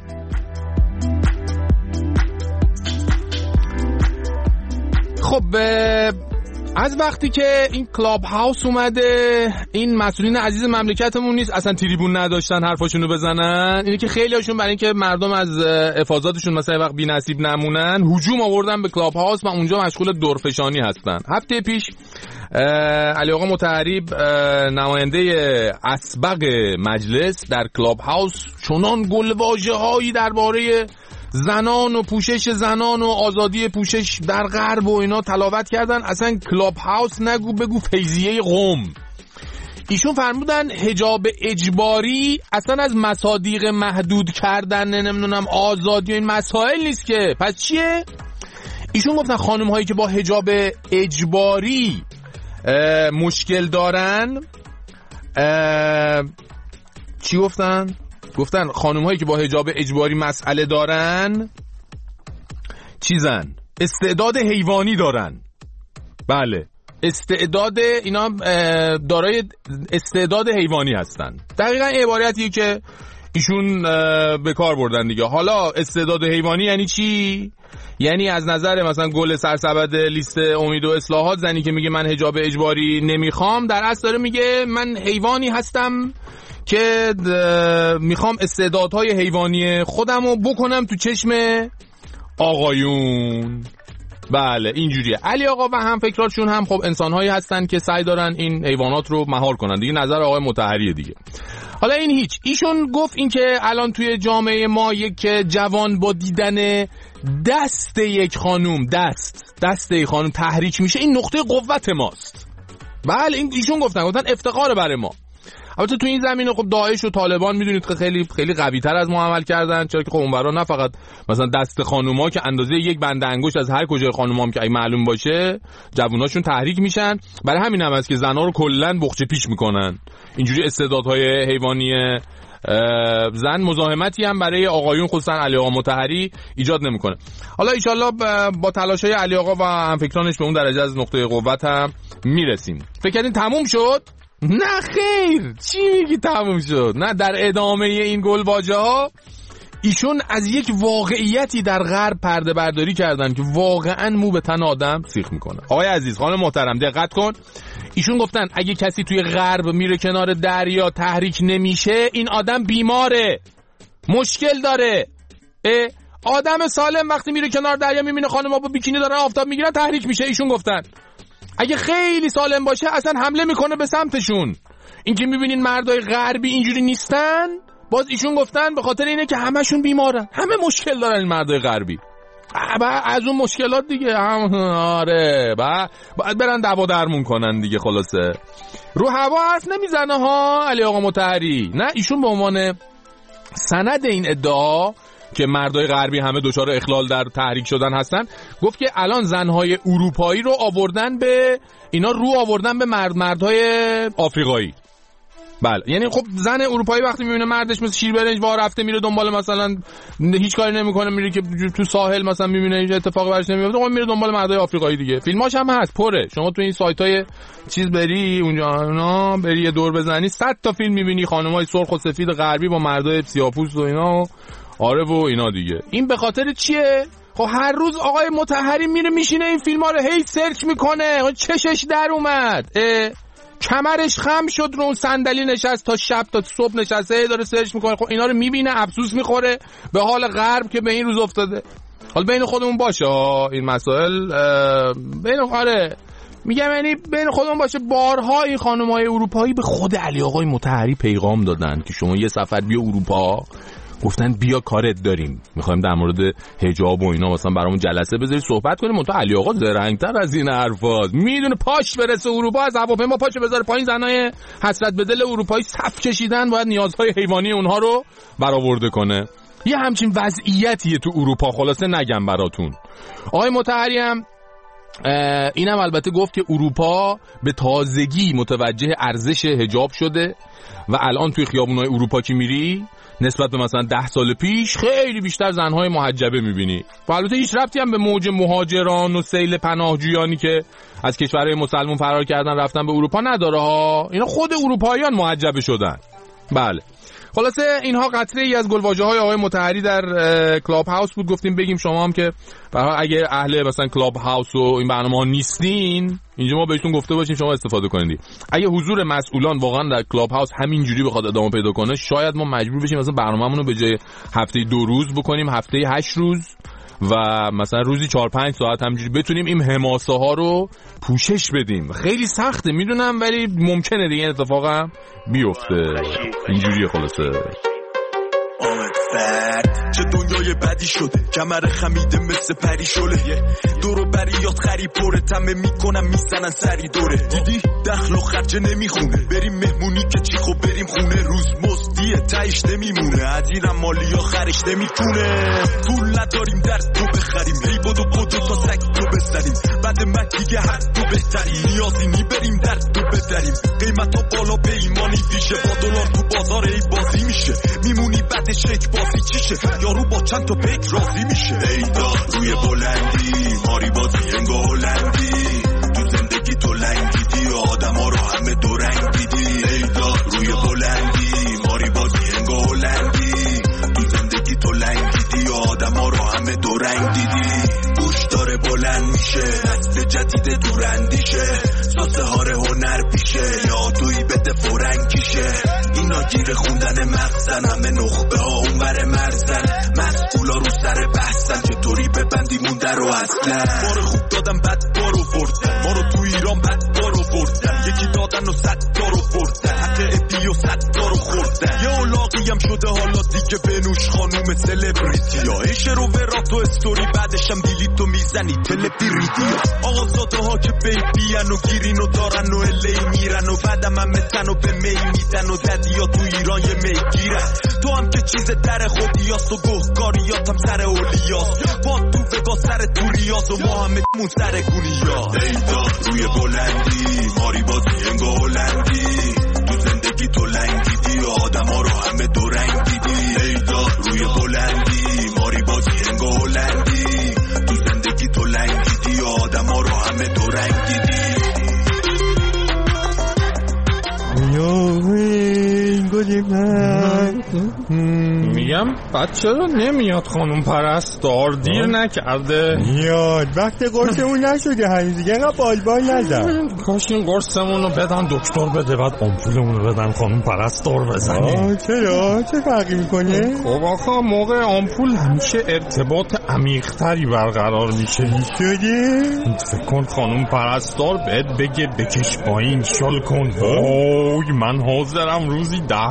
خب از وقتی که این کلاب هاوس اومده، این مسئولین عزیز مملکتمون نیست اصلا تریبون نداشتن حرفاشونو بزنن. اینه که خیلی هاشون برای اینکه مردم از افاضاتشون مثلا وقت بی نصیب نمونن، هجوم آوردن به کلاب هاوس و اونجا مشغول دورفشانی هستن. هفته پیش علی آقا مطهری نماینده اسبق مجلس در کلاب هاوس چنان گلواژه‌هایی درباره زنان و پوشش زنان و آزادی پوشش در غرب و اینا تلاوت کردن. اصلا کلاب هاوس نگو بگو فیضیه قم. ایشون فرمودن حجاب اجباری اصلا از مصادیق محدود کردن نمیدونم آزادی و این مسائل نیست که. پس چیه؟ ایشون گفتن خانم هایی که با حجاب اجباری مشکل دارن، چی گفتن؟ گفتن خانم هایی که با حجاب اجباری مسئله دارن چیزن؟ استعداد حیوانی دارن. بله، استعداد اینا دارای استعداد حیوانی هستن. دقیقاً عبارتیه که ایشون به کار بردن دیگه. حالا استعداد حیوانی یعنی چی؟ یعنی از نظر مثلا گل سرسبد لیست امید و اصلاحات، زنی که میگه من حجاب اجباری نمیخوام، در اصل داره میگه من حیوانی هستم که میخوام استعدادهای حیوانی خودمو بکنم تو چشم آقایون. بله اینجوریه. علی آقا و هم فکراتشون هم خب انسانهایی هستن که سعی دارن این حیوانات رو مهار کنن دیگه. نظر آقای مطهریه دیگه. حالا این هیچ. ایشون گفت این که الان توی جامعه ما یک جوان با دیدن دست یک خانوم دست یک خانوم تحریک میشه، این نقطه قوت ماست. بله ایشون گفتن افتخار برای ما. البته تو این زمینه خب داعش و طالبان میدونید که خیلی خیلی قوی تر از ما عمل کردن، چرا که خب اونورا نه فقط مثلا دست خانوما که اندازه یک بند انگشت از هر کجای خانومام که اگه معلوم باشه جووناشون تحریک میشن. برای همین هم هست که زنا رو کلا بخچه پیش میکنن. اینجوری استعدادهای حیوانی زن مزاحمتی هم برای آقایون خصوصا علی آقا مطهری ایجاد نمیکنه. حالا ان شاءالله با تلاش‌های علی آقا و همفکرانش به اون درجه از نقطه قوت هم میرسیم. فکر کردین تموم شد؟ نه خیر، چی میگی تموم شد؟ نه، در ادامه این گلواژه ها ایشون از یک واقعیتی در غرب پرده برداری کردن که واقعا مو به تن آدم سیخ میکنه. آقای عزیز، خانم محترم دقت کن. ایشون گفتن اگه کسی توی غرب میره کنار دریا تحریک نمیشه، این آدم بیماره، مشکل داره. آدم سالم وقتی میره کنار دریا میبینه خانم‌ها با بیکینی دارن آفتاب میگیرن تحریک میشه. ایشون گفتن اگه خیلی سالم باشه اصلا حمله میکنه به سمتشون. این که میبینین مردای غربی اینجوری نیستن، باز ایشون گفتن به خاطر اینه که همشون بیمارن، همه مشکل دارن این مردای غربی. از اون مشکلات دیگه آره باید برن دوا درمون کنن دیگه. خلاصه رو هوا حرف نمیزنه ها علی آقا مطهری. نه ایشون به عنوان سند این ادعا که مردای غربی همه دچار اخلال در تحریک شدن هستن گفت که الان زنهای اروپایی رو آوردن به مردهای آفریقایی. بله یعنی خب زن اروپایی وقتی میبینه مردش مثل شیر برنج وا رفته میره دنبال مثلا هیچ کاری نمیکنه میره که تو ساحل مثلا میبینه هیچ اتفاقی براش نمیفته خب میره دنبال مردای آفریقایی دیگه. فیلماش هم هست پره. شما تو این سایت‌های چیز بری اونجا بری یه دور بزنی 100 تا فیلم میبینی خانمای سرخ و سفید غربی با مردای سیاه‌پوست و اینا. آره و اینا دیگه. این به خاطر چیه؟ خب هر روز آقای مطهری میره میشینه این فیلم‌ها رو هی سرچ میکنه. چشش در اومد کمرش خم شد رو صندلی نشست تا شب تا صبح نشسته داره سرچ میکنه. خب اینا رو میبینه افسوس میخوره به حال غرب که به این روز افتاده. حالا بین خودمون باشه این مسائل میگم یعنی بین خودمون باشه. بارها این خانم‌های اروپایی به خود علی آقای مطهری پیغام دادن که شما یه سفر بیا اروپا، گفتن بیا کارت داریم میخوایم در مورد حجاب و اینا مثلا برامون جلسه بذاری صحبت کنیم. منتها علی آقا زرنگ‌تر از این حرفاست میدونه پاش برسه اروپا از هواپیما پاش بذاره پایین. زنای حسرت به دل اروپایی صف کشیدن باید نیازهای حیوانی اونها رو برآورده کنه. یه همچین وضعیتیه تو اروپا. خلاصه نگم براتون. آقای مطهری هم اینم البته گفت که اروپا به تازگی متوجه ارزش حجاب شده و الان توی خیابونای اروپا که میری نسبت به مثلا 10 سال پیش خیلی بیشتر زنهای محجبه میبینی. و البته هیچ ربطی هم به موج مهاجران و سیل پناهجویانی که از کشورهای مسلمان فرار کردن رفتن به اروپا نداره ها. اینا خود اروپاییان محجبه شدن. بله خلاصه اینها قطره ای از گلواژه‌های آقای مطهری در کلاب هاوس بود. گفتیم بگیم شما هم که اگه اهل مثلا کلاب هاوس و این برنامه‌ها نیستین اینجا ما بهتون گفته باشیم شما استفاده کنید. اگه حضور مسئولان واقعا در کلاب هاوس همینجوری بخواد ادامه پیدا کنه شاید ما مجبور بشیم مثلا برنامه‌مون رو به جای هفته 2 روز بکنیم هفته 8 روز و مثلا روزی 4-5 ساعت همینجوری بتونیم این حماسه ها رو پوشش بدیم. خیلی سخته میدونم ولی ممکنه دیگه این اتفاق هم بیفته. اینجوریه خلاصه. چه دنیای بدی شده کمر خمیده مثل پری شله دورو بریات خری پره تمه میکنم میزنن سری دوره دیدی دخل و خرچه نمیخونه بریم مهمونی که چی خب بریم خونه روز مستیه تایش نمیمونه عدیرم مالی آخرش نمیتونه پول نداریم در تو بخریم هی بدو تا سگ تو بزنیم بعد من دیگه هر تو بهتری نیازی بریم در تو بدریم قیمت ها بالا پیمانی پیشه با دلار تو بازار ای بازی میشه میمونی بعد شک بازی چیشه یارو با چند تا پیک راضی میشه ای داد روی بلندی ماری بازی انگا هلندی تو زندگی تو لنگیدی آدم ها رو همه دو رنگ دیدی ای داد روی بلندی ماری بازی انگا هلندی تو زندگی تو لنگیدی آدم ها رو همه دو رنگ دیدی گوش داره بلند میشه نسل جدید دوراندیشه ساسه هاره هنر پیشه یا توی بده فرنگیشه اینا گیر خوندن مغزن همه نخبه ها اونور مرزن مسئولا رو سر بحثن چطوری ببندیمون در و اصلا ما رو خوب دادن بد بارو بردن ما رو تو ایران بد بارو بردن یکی دادن و 100 دارو بردن حق ابی و 100 دارو خوردن یه اولاقی هم شده حالا دیگه بنوش خانوم سلبریتی ها ایشه رو ورات و استوری بعدش هم دیلیتو میزنی تلپیریتی ها آقا زاده ها که بیبین و گیرین و دارن و الی میرن و بعدم هم متن و به می میدن و ددی ها تو ایران یه می گیرن تو هم که چیز در خودیاست و گهگاریات هم سر اولیاست با تو وگا سر تو ریاض و ما همه مون سر گونیاست ای داد روی بلندی ماری بازی انگا هلندی تو زندگی تو لنگیدی آدم ها رو همه دو رنگ دیدی ای داد روی بلندی ماری بازی انگا هلندی تو زندگی تو لنگیدی آدم ها رو همه دو رنگ دیدی میگم بعد چرا نمیاد خانم پرستار دیر نکرده میاد وقت قرصمون نشده هنوز دیگه اینقدر بالبال نزن کاش این قرصمون رو بدن دکتر بده بعد آمپولمون رو بدن خانم پرستار بزنه چرا؟ چه فرقی میکنه؟ خب آخه موقع آمپول همیشه ارتباط عمیق‌تری برقرار میشه شده؟ فکر کن خانم پرستار بهت بگه بکش پایین شل کن وای من حاضرم روزی 10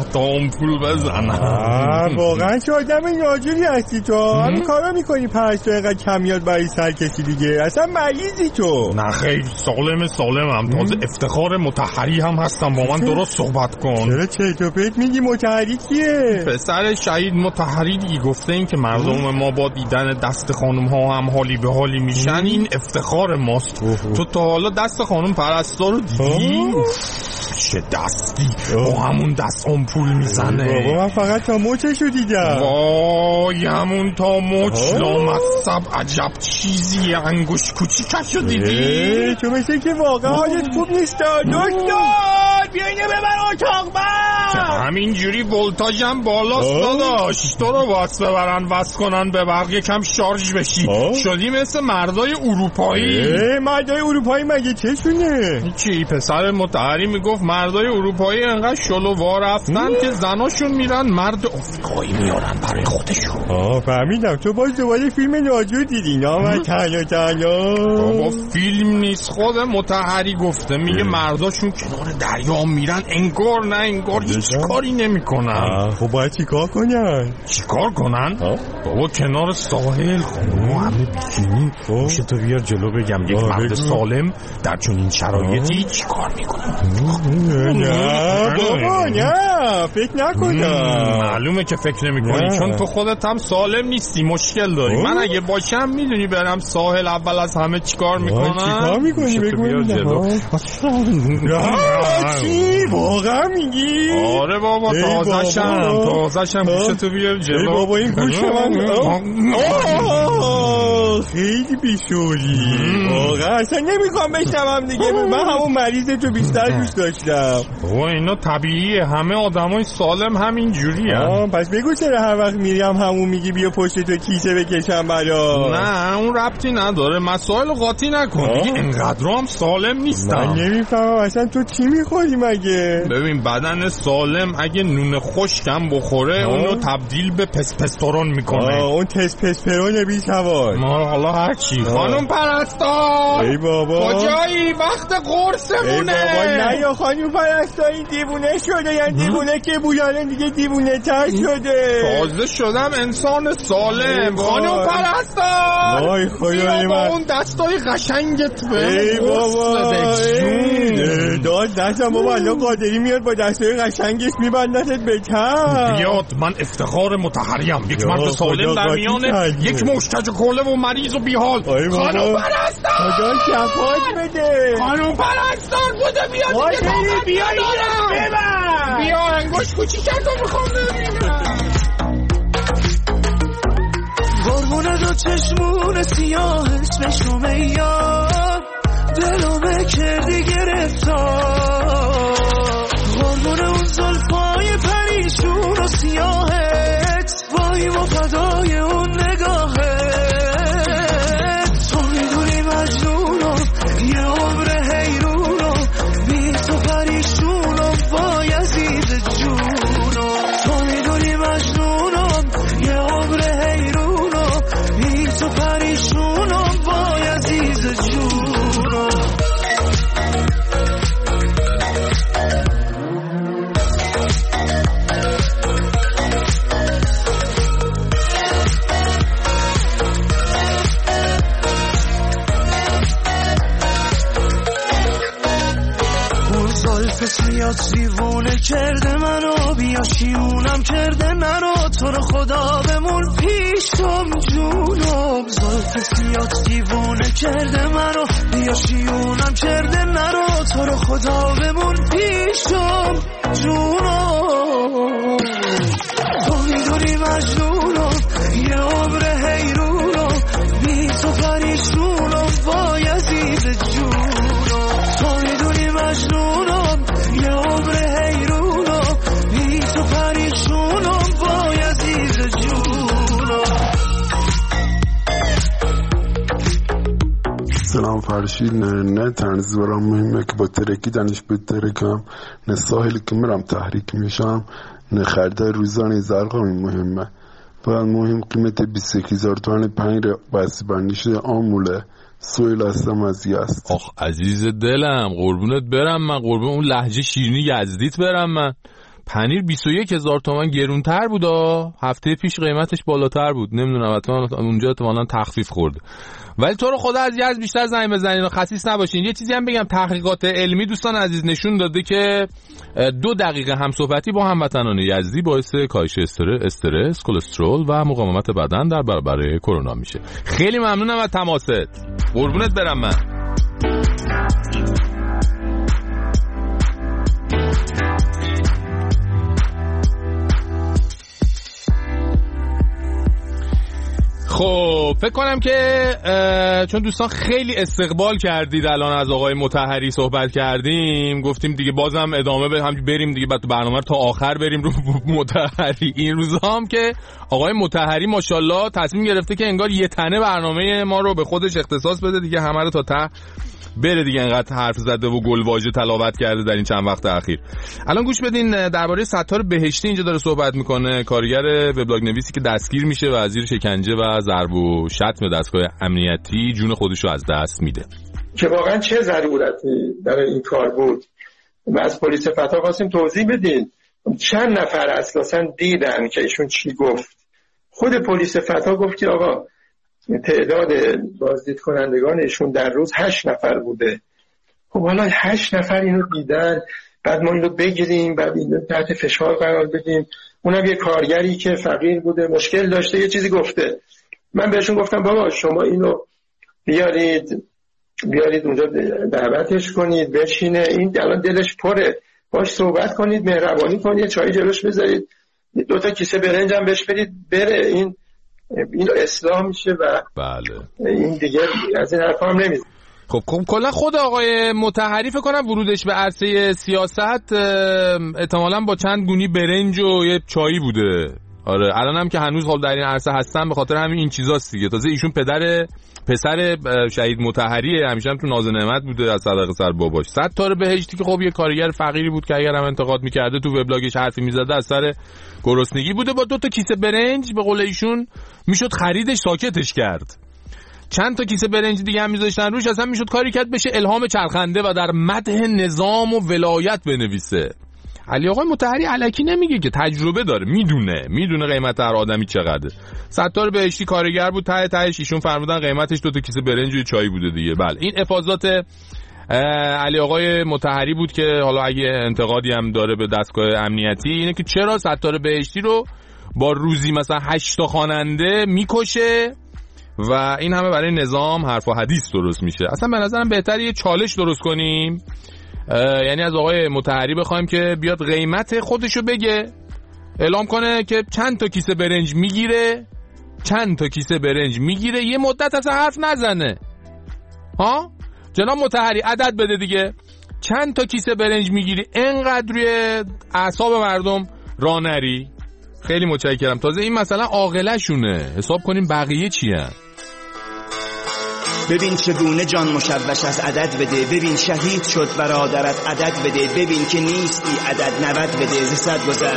تا آمپول بزنم. واقعا چه آدم ناجوری هستی تو. همین کارا میکنی پرستو اینقدر کمیاد برای سر کسی دیگه. اصلا مریضی تو. نه خیر سالمم. تازه افتخار مطهری هم هستم. با من درست صحبت کن. چرا چرت و پرت میگی؟ مطهری کیه؟ پسر شهید مطهری دیگه گفته این که مردم ما با دیدن دست خانم ها هم حالی به حالی میشن. این افتخار ماست. تو تا حالا دست خانم پرستا رو دیدی؟ چه دستی با همون دست آمپول میزنه. بابا من فقط تا مچشو دیدم. وای همون تا مچ لامصب عجب چیزیه. انگوش کوچیکشو دیدی؟ تو مثل که واقعا حالت خوب نیست. دکتر بیا اینو ببر اتاق من. همینجوری ولتاژم بالاست داداش. تو رو واس ببرن واس کنن به برق یکم شارژ بشی. شدی مثل مردای اروپایی. مردای اروپایی مگه چشونه؟ چی پسر مطهری میگفت مردای اروپایی انقدر شلووا رفتن که زناشون میرن مرد آفریقایی میارن برای خودشون. فهمیدم. تو باز دوباره فیلم ناجور دیدی؟ نامه تنها بابا فیلم نیست، خود مطهری گفته. میگه مرداشون کنار دریا میرن انگار نه انگار هیچ کاری نمیکنن. خب باید چیکار کنن؟ بابا کنار ساحل خانوما همه بیکینی. میشه تو بیار جلو بگم یک مرد سالم در چنین شرایطی چیکار میکنه؟ نه بابا نه فکر نکنم. معلومه که فکر نمی‌کنی چون تو خودت هم سالم نیستی، مشکل داری. من اگه باشم میدونی برم ساحل اول از همه چیکار میکنم؟ چیکار میکنی بگو چی واقعا میگی؟ آره بابا تازه‌شم گوشتو بیار جلو. بابا این گوش من خیلی بیشوری واقعا اصلا نمیخوام بشنوم دیگه. من همون مریض تو بیشتر دوست داشتم. بابا اینا طبیعیه، همه آدمای سالم همین جوریه. پس بگو چرا هر وقت میرم همون میگی بیا پشت تو کیسه بکشم برا؟ نه اون ربطی نداره، مسائل قاطی نکن دیگه. اینقدر هم سالم نیستم. من نمیفهمم اصلا تو چی میخوری مگه؟ ببین بدن سالم اگه نون خشکم بخوره اونو تبدیل به پسپسترون میکنه. اون تسپسپرون بی سوار. حالا هر چی. خانم پرستار ای بابا کجایی؟ وقت قرصمونه. ای بابا نه یا خانم پرستار این دیوونه شده. یعنی دیوونه که بودن دیگه دیوونه تر شده. تازه شدم انسان سالم. خانم پرستار وای خدای من اون دستای قشنگت به ای بابا داد دستم بابا الان قادری میاد با دستای قشنگش میبندتت به کف. بیاد من افتخار مطهریم. یک مرد سالم در میانه یک مشتج کله و مریض و بیحال. خانم پرستار خدا شفاعت بده. خانم پرستار بوده بیاد دیگه. بیا انگوش کوچیکتو میخوام ببینم. قربونه دو چشمون سیاه اسمش میاد دلومه کردی گرفتار. قربونه اون زلفای پریشون و سیاهت وای ما فدای اون نگاهت. تو میدونی مجنونم یه عمر حیرونم بی تو پریشونم وای عزیز جونم. تو میدونی مجنونم یه عمر حیرونم بی تو پریشونم وای عزیز جونم. میاد دیوونه کرده منو بیا شیونم کرده نرو تو رو خدا بمون پیشم جونم. زلف سیاد دیوونه کرده منو بیا شیونم کرده نرو تو رو خدا بمون پیشم جونم. تو میدونی مجنونم یه عمر حیرونم بی تو پریشونم وای عزیز جونم. تو میدونی مجنونم یه عمر حیرونم بی تو پریشونم وای عزیز جونم. سلام فرشید. نه تنظیز برام مهمه که با ترکیدنش به ترکم، نه ساحلی که میرم تحریک میشم، نه خریدای روزانه زرقامی مهمه. باید مهم قیمت 21,000 تومان 5 بسته بندی شده آموله. سویل هستم از یزد. آخ عزیز دلم قربونت برم من، قربون اون لهجه شیرینی یزدیت برم من. پنیر 21,000 تومان گرونتر بود. هفته پیش قیمتش بالاتر بود. نمیدونم حتما اونجا احتمالاً تخفیف خورد. ولی تو رو خدا از یزد بیشتر زنگ بزنین و خسیس نباشین. یه چیزی هم بگم، تحقیقات علمی دوستان عزیز نشون داده که 2 دقیقه همصحبتی با هموطنان یزدی باعث کاهش استرس، کلسترول و مقاومت بدن در برابر کرونا میشه. خیلی ممنونم از تماست. قربونت برم من. خب فکر کنم که چون دوستان خیلی استقبال کردید الان از آقای مطهری صحبت کردیم، گفتیم دیگه بازم ادامه هم بریم دیگه، بعد برنامه رو تا آخر بریم رو مطهری. این روزا هم که آقای مطهری ماشاءالله تصمیم گرفته که انگار یه تنه برنامه ما رو به خودش اختصاص بده دیگه، همه رو تا ته بره دیگه، انقدر حرف زده و گلواژه تلاوت کرده در این چند وقت اخیر. الان گوش بدین درباره ستار بهشتی اینجا داره صحبت میکنه، کارگر وبلاگ نویسی که دستگیر میشه و از زیر شکنجه و ضرب و شتم دستگاه امنیتی جون خودشو از دست میده. که واقعا چه ضرورتی در این کار بود و از پلیس فتا خواستیم توضیح بدین. چند نفر اساسا دیدن که ایشون چی گفت؟ خود پلیس فتا گفت که آقا تعداد بازدید کنندگان ایشون در روز 8 نفر بوده. خب حالا 8 نفر اینو دیدن، بعد ما اینو بگیریم، بعد اینو تحت فشار قرار بدیم. اونم یه کارگری که فقیر بوده، مشکل داشته، یه چیزی گفته. من بهشون گفتم بابا شما اینو بیارید اونجا دعوتش کنید بشینه، این الان دلش پره، باش صحبت کنید، مهربانی کنید، چای جلوش بذارید، 2 تا کیسه برنج هم بهش بدید بره، این اصلاح میشه و بله این دیگه از این حرفا هم نمیزنه. خب کلا خود آقای مطهری فکر کنم ورودش به عرصه سیاست احتمالاً با چند گونی برنج و یه چایی بوده. آره الان هم که هنوز خب در این عرصه هستن به خاطر همین این چیزاست دیگه. تازه ایشون پسر شهید مطهریه، همیشه هم تو ناز نعمت بوده از صدقه سر باباش. ستار بهشتی که خب یه کارگر فقیری بود که اگر هم انتقاد میکرده تو وبلاگش حرفی میزده از سر گرسنگی بوده. با 2 تا کیسه برنج به قول ایشون میشد خریدش، ساکتش کرد. چند تا کیسه برنج دیگه هم میذاشتن روش، اصلا میشد کاری کرد بشه الهام چرخنده و در مدح نظام و ولایت بنویسه. علی آقای مطهری الکی نمیگه که، تجربه داره، میدونه قیمت هر آدمی چقدره. ستار بهشتی کارگر بود، تهش ایشون فرمودن قیمتش 2 تا کیسه برنج و چای بوده دیگه. بله این افاضات علی آقای مطهری بود که حالا اگه انتقادی هم داره به دستگاه امنیتی اینه که چرا ستار بهشتی رو با روزی مثلا 8 تا خواننده میکشه و این همه برای نظام حرف و حدیث درست میشه. اصلا به نظرم بهتره یه چالش درست کنیم، یعنی از آقای مطهری بخوایم که بیاد قیمت خودشو بگه، اعلام کنه که چند تا کیسه برنج میگیره، یه مدت اصلا حرف نزنه. ها جناب مطهری عدد بده دیگه، چند تا کیسه برنج میگیری، انقدر روی اعصاب مردم راه نری. خیلی متشکرم. تازه این مثلا عاقله شونه، حساب کنیم بقیه چیه. ببین چگونه جان مشوش از عدد بده، ببین شهید شد برادرت عدد بده، ببین که نیستی عدد 90 بده ز 100 گذر.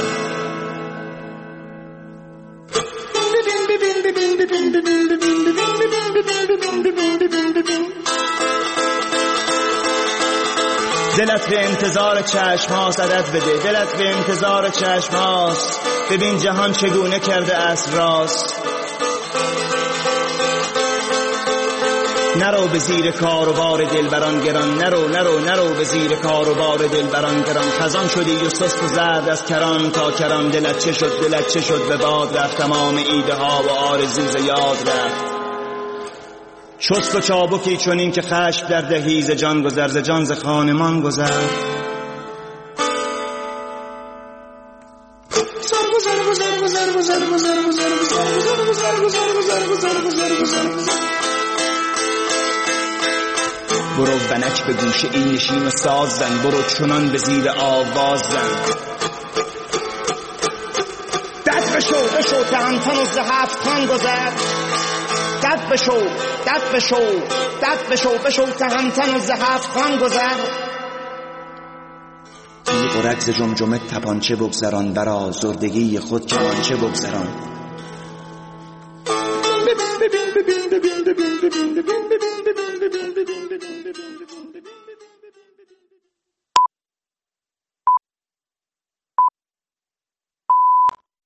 دلت به انتظار چشم هاست عدد بده، دلت به انتظار چشم هاست، ببین جهان چگونه کرده است راست. نرو به زیر کار و بار دلبران گران، نرو به زیر کار و بار دلبران گران. خزان شدی و سست و زرد از کران تا کران، دلت چه شد به باد رفت، تمام ایده ها و آرزوز یاد رفت. چست و چابکی چونین که خشم در دهی، ز جان گذر، ز جان ز خانمان گذر. برو بنک به گوشه این نشین و ساز زن، برو چنان به زیر آواز زن. دد بشو تهمتن و ز 7 خان گذر. دد بشو تهمتن و ز 7 خان گذر. تیغ و رگز جمجمه تپانچه بگذران، برا زردگی خود کمانچه بگذران. ببین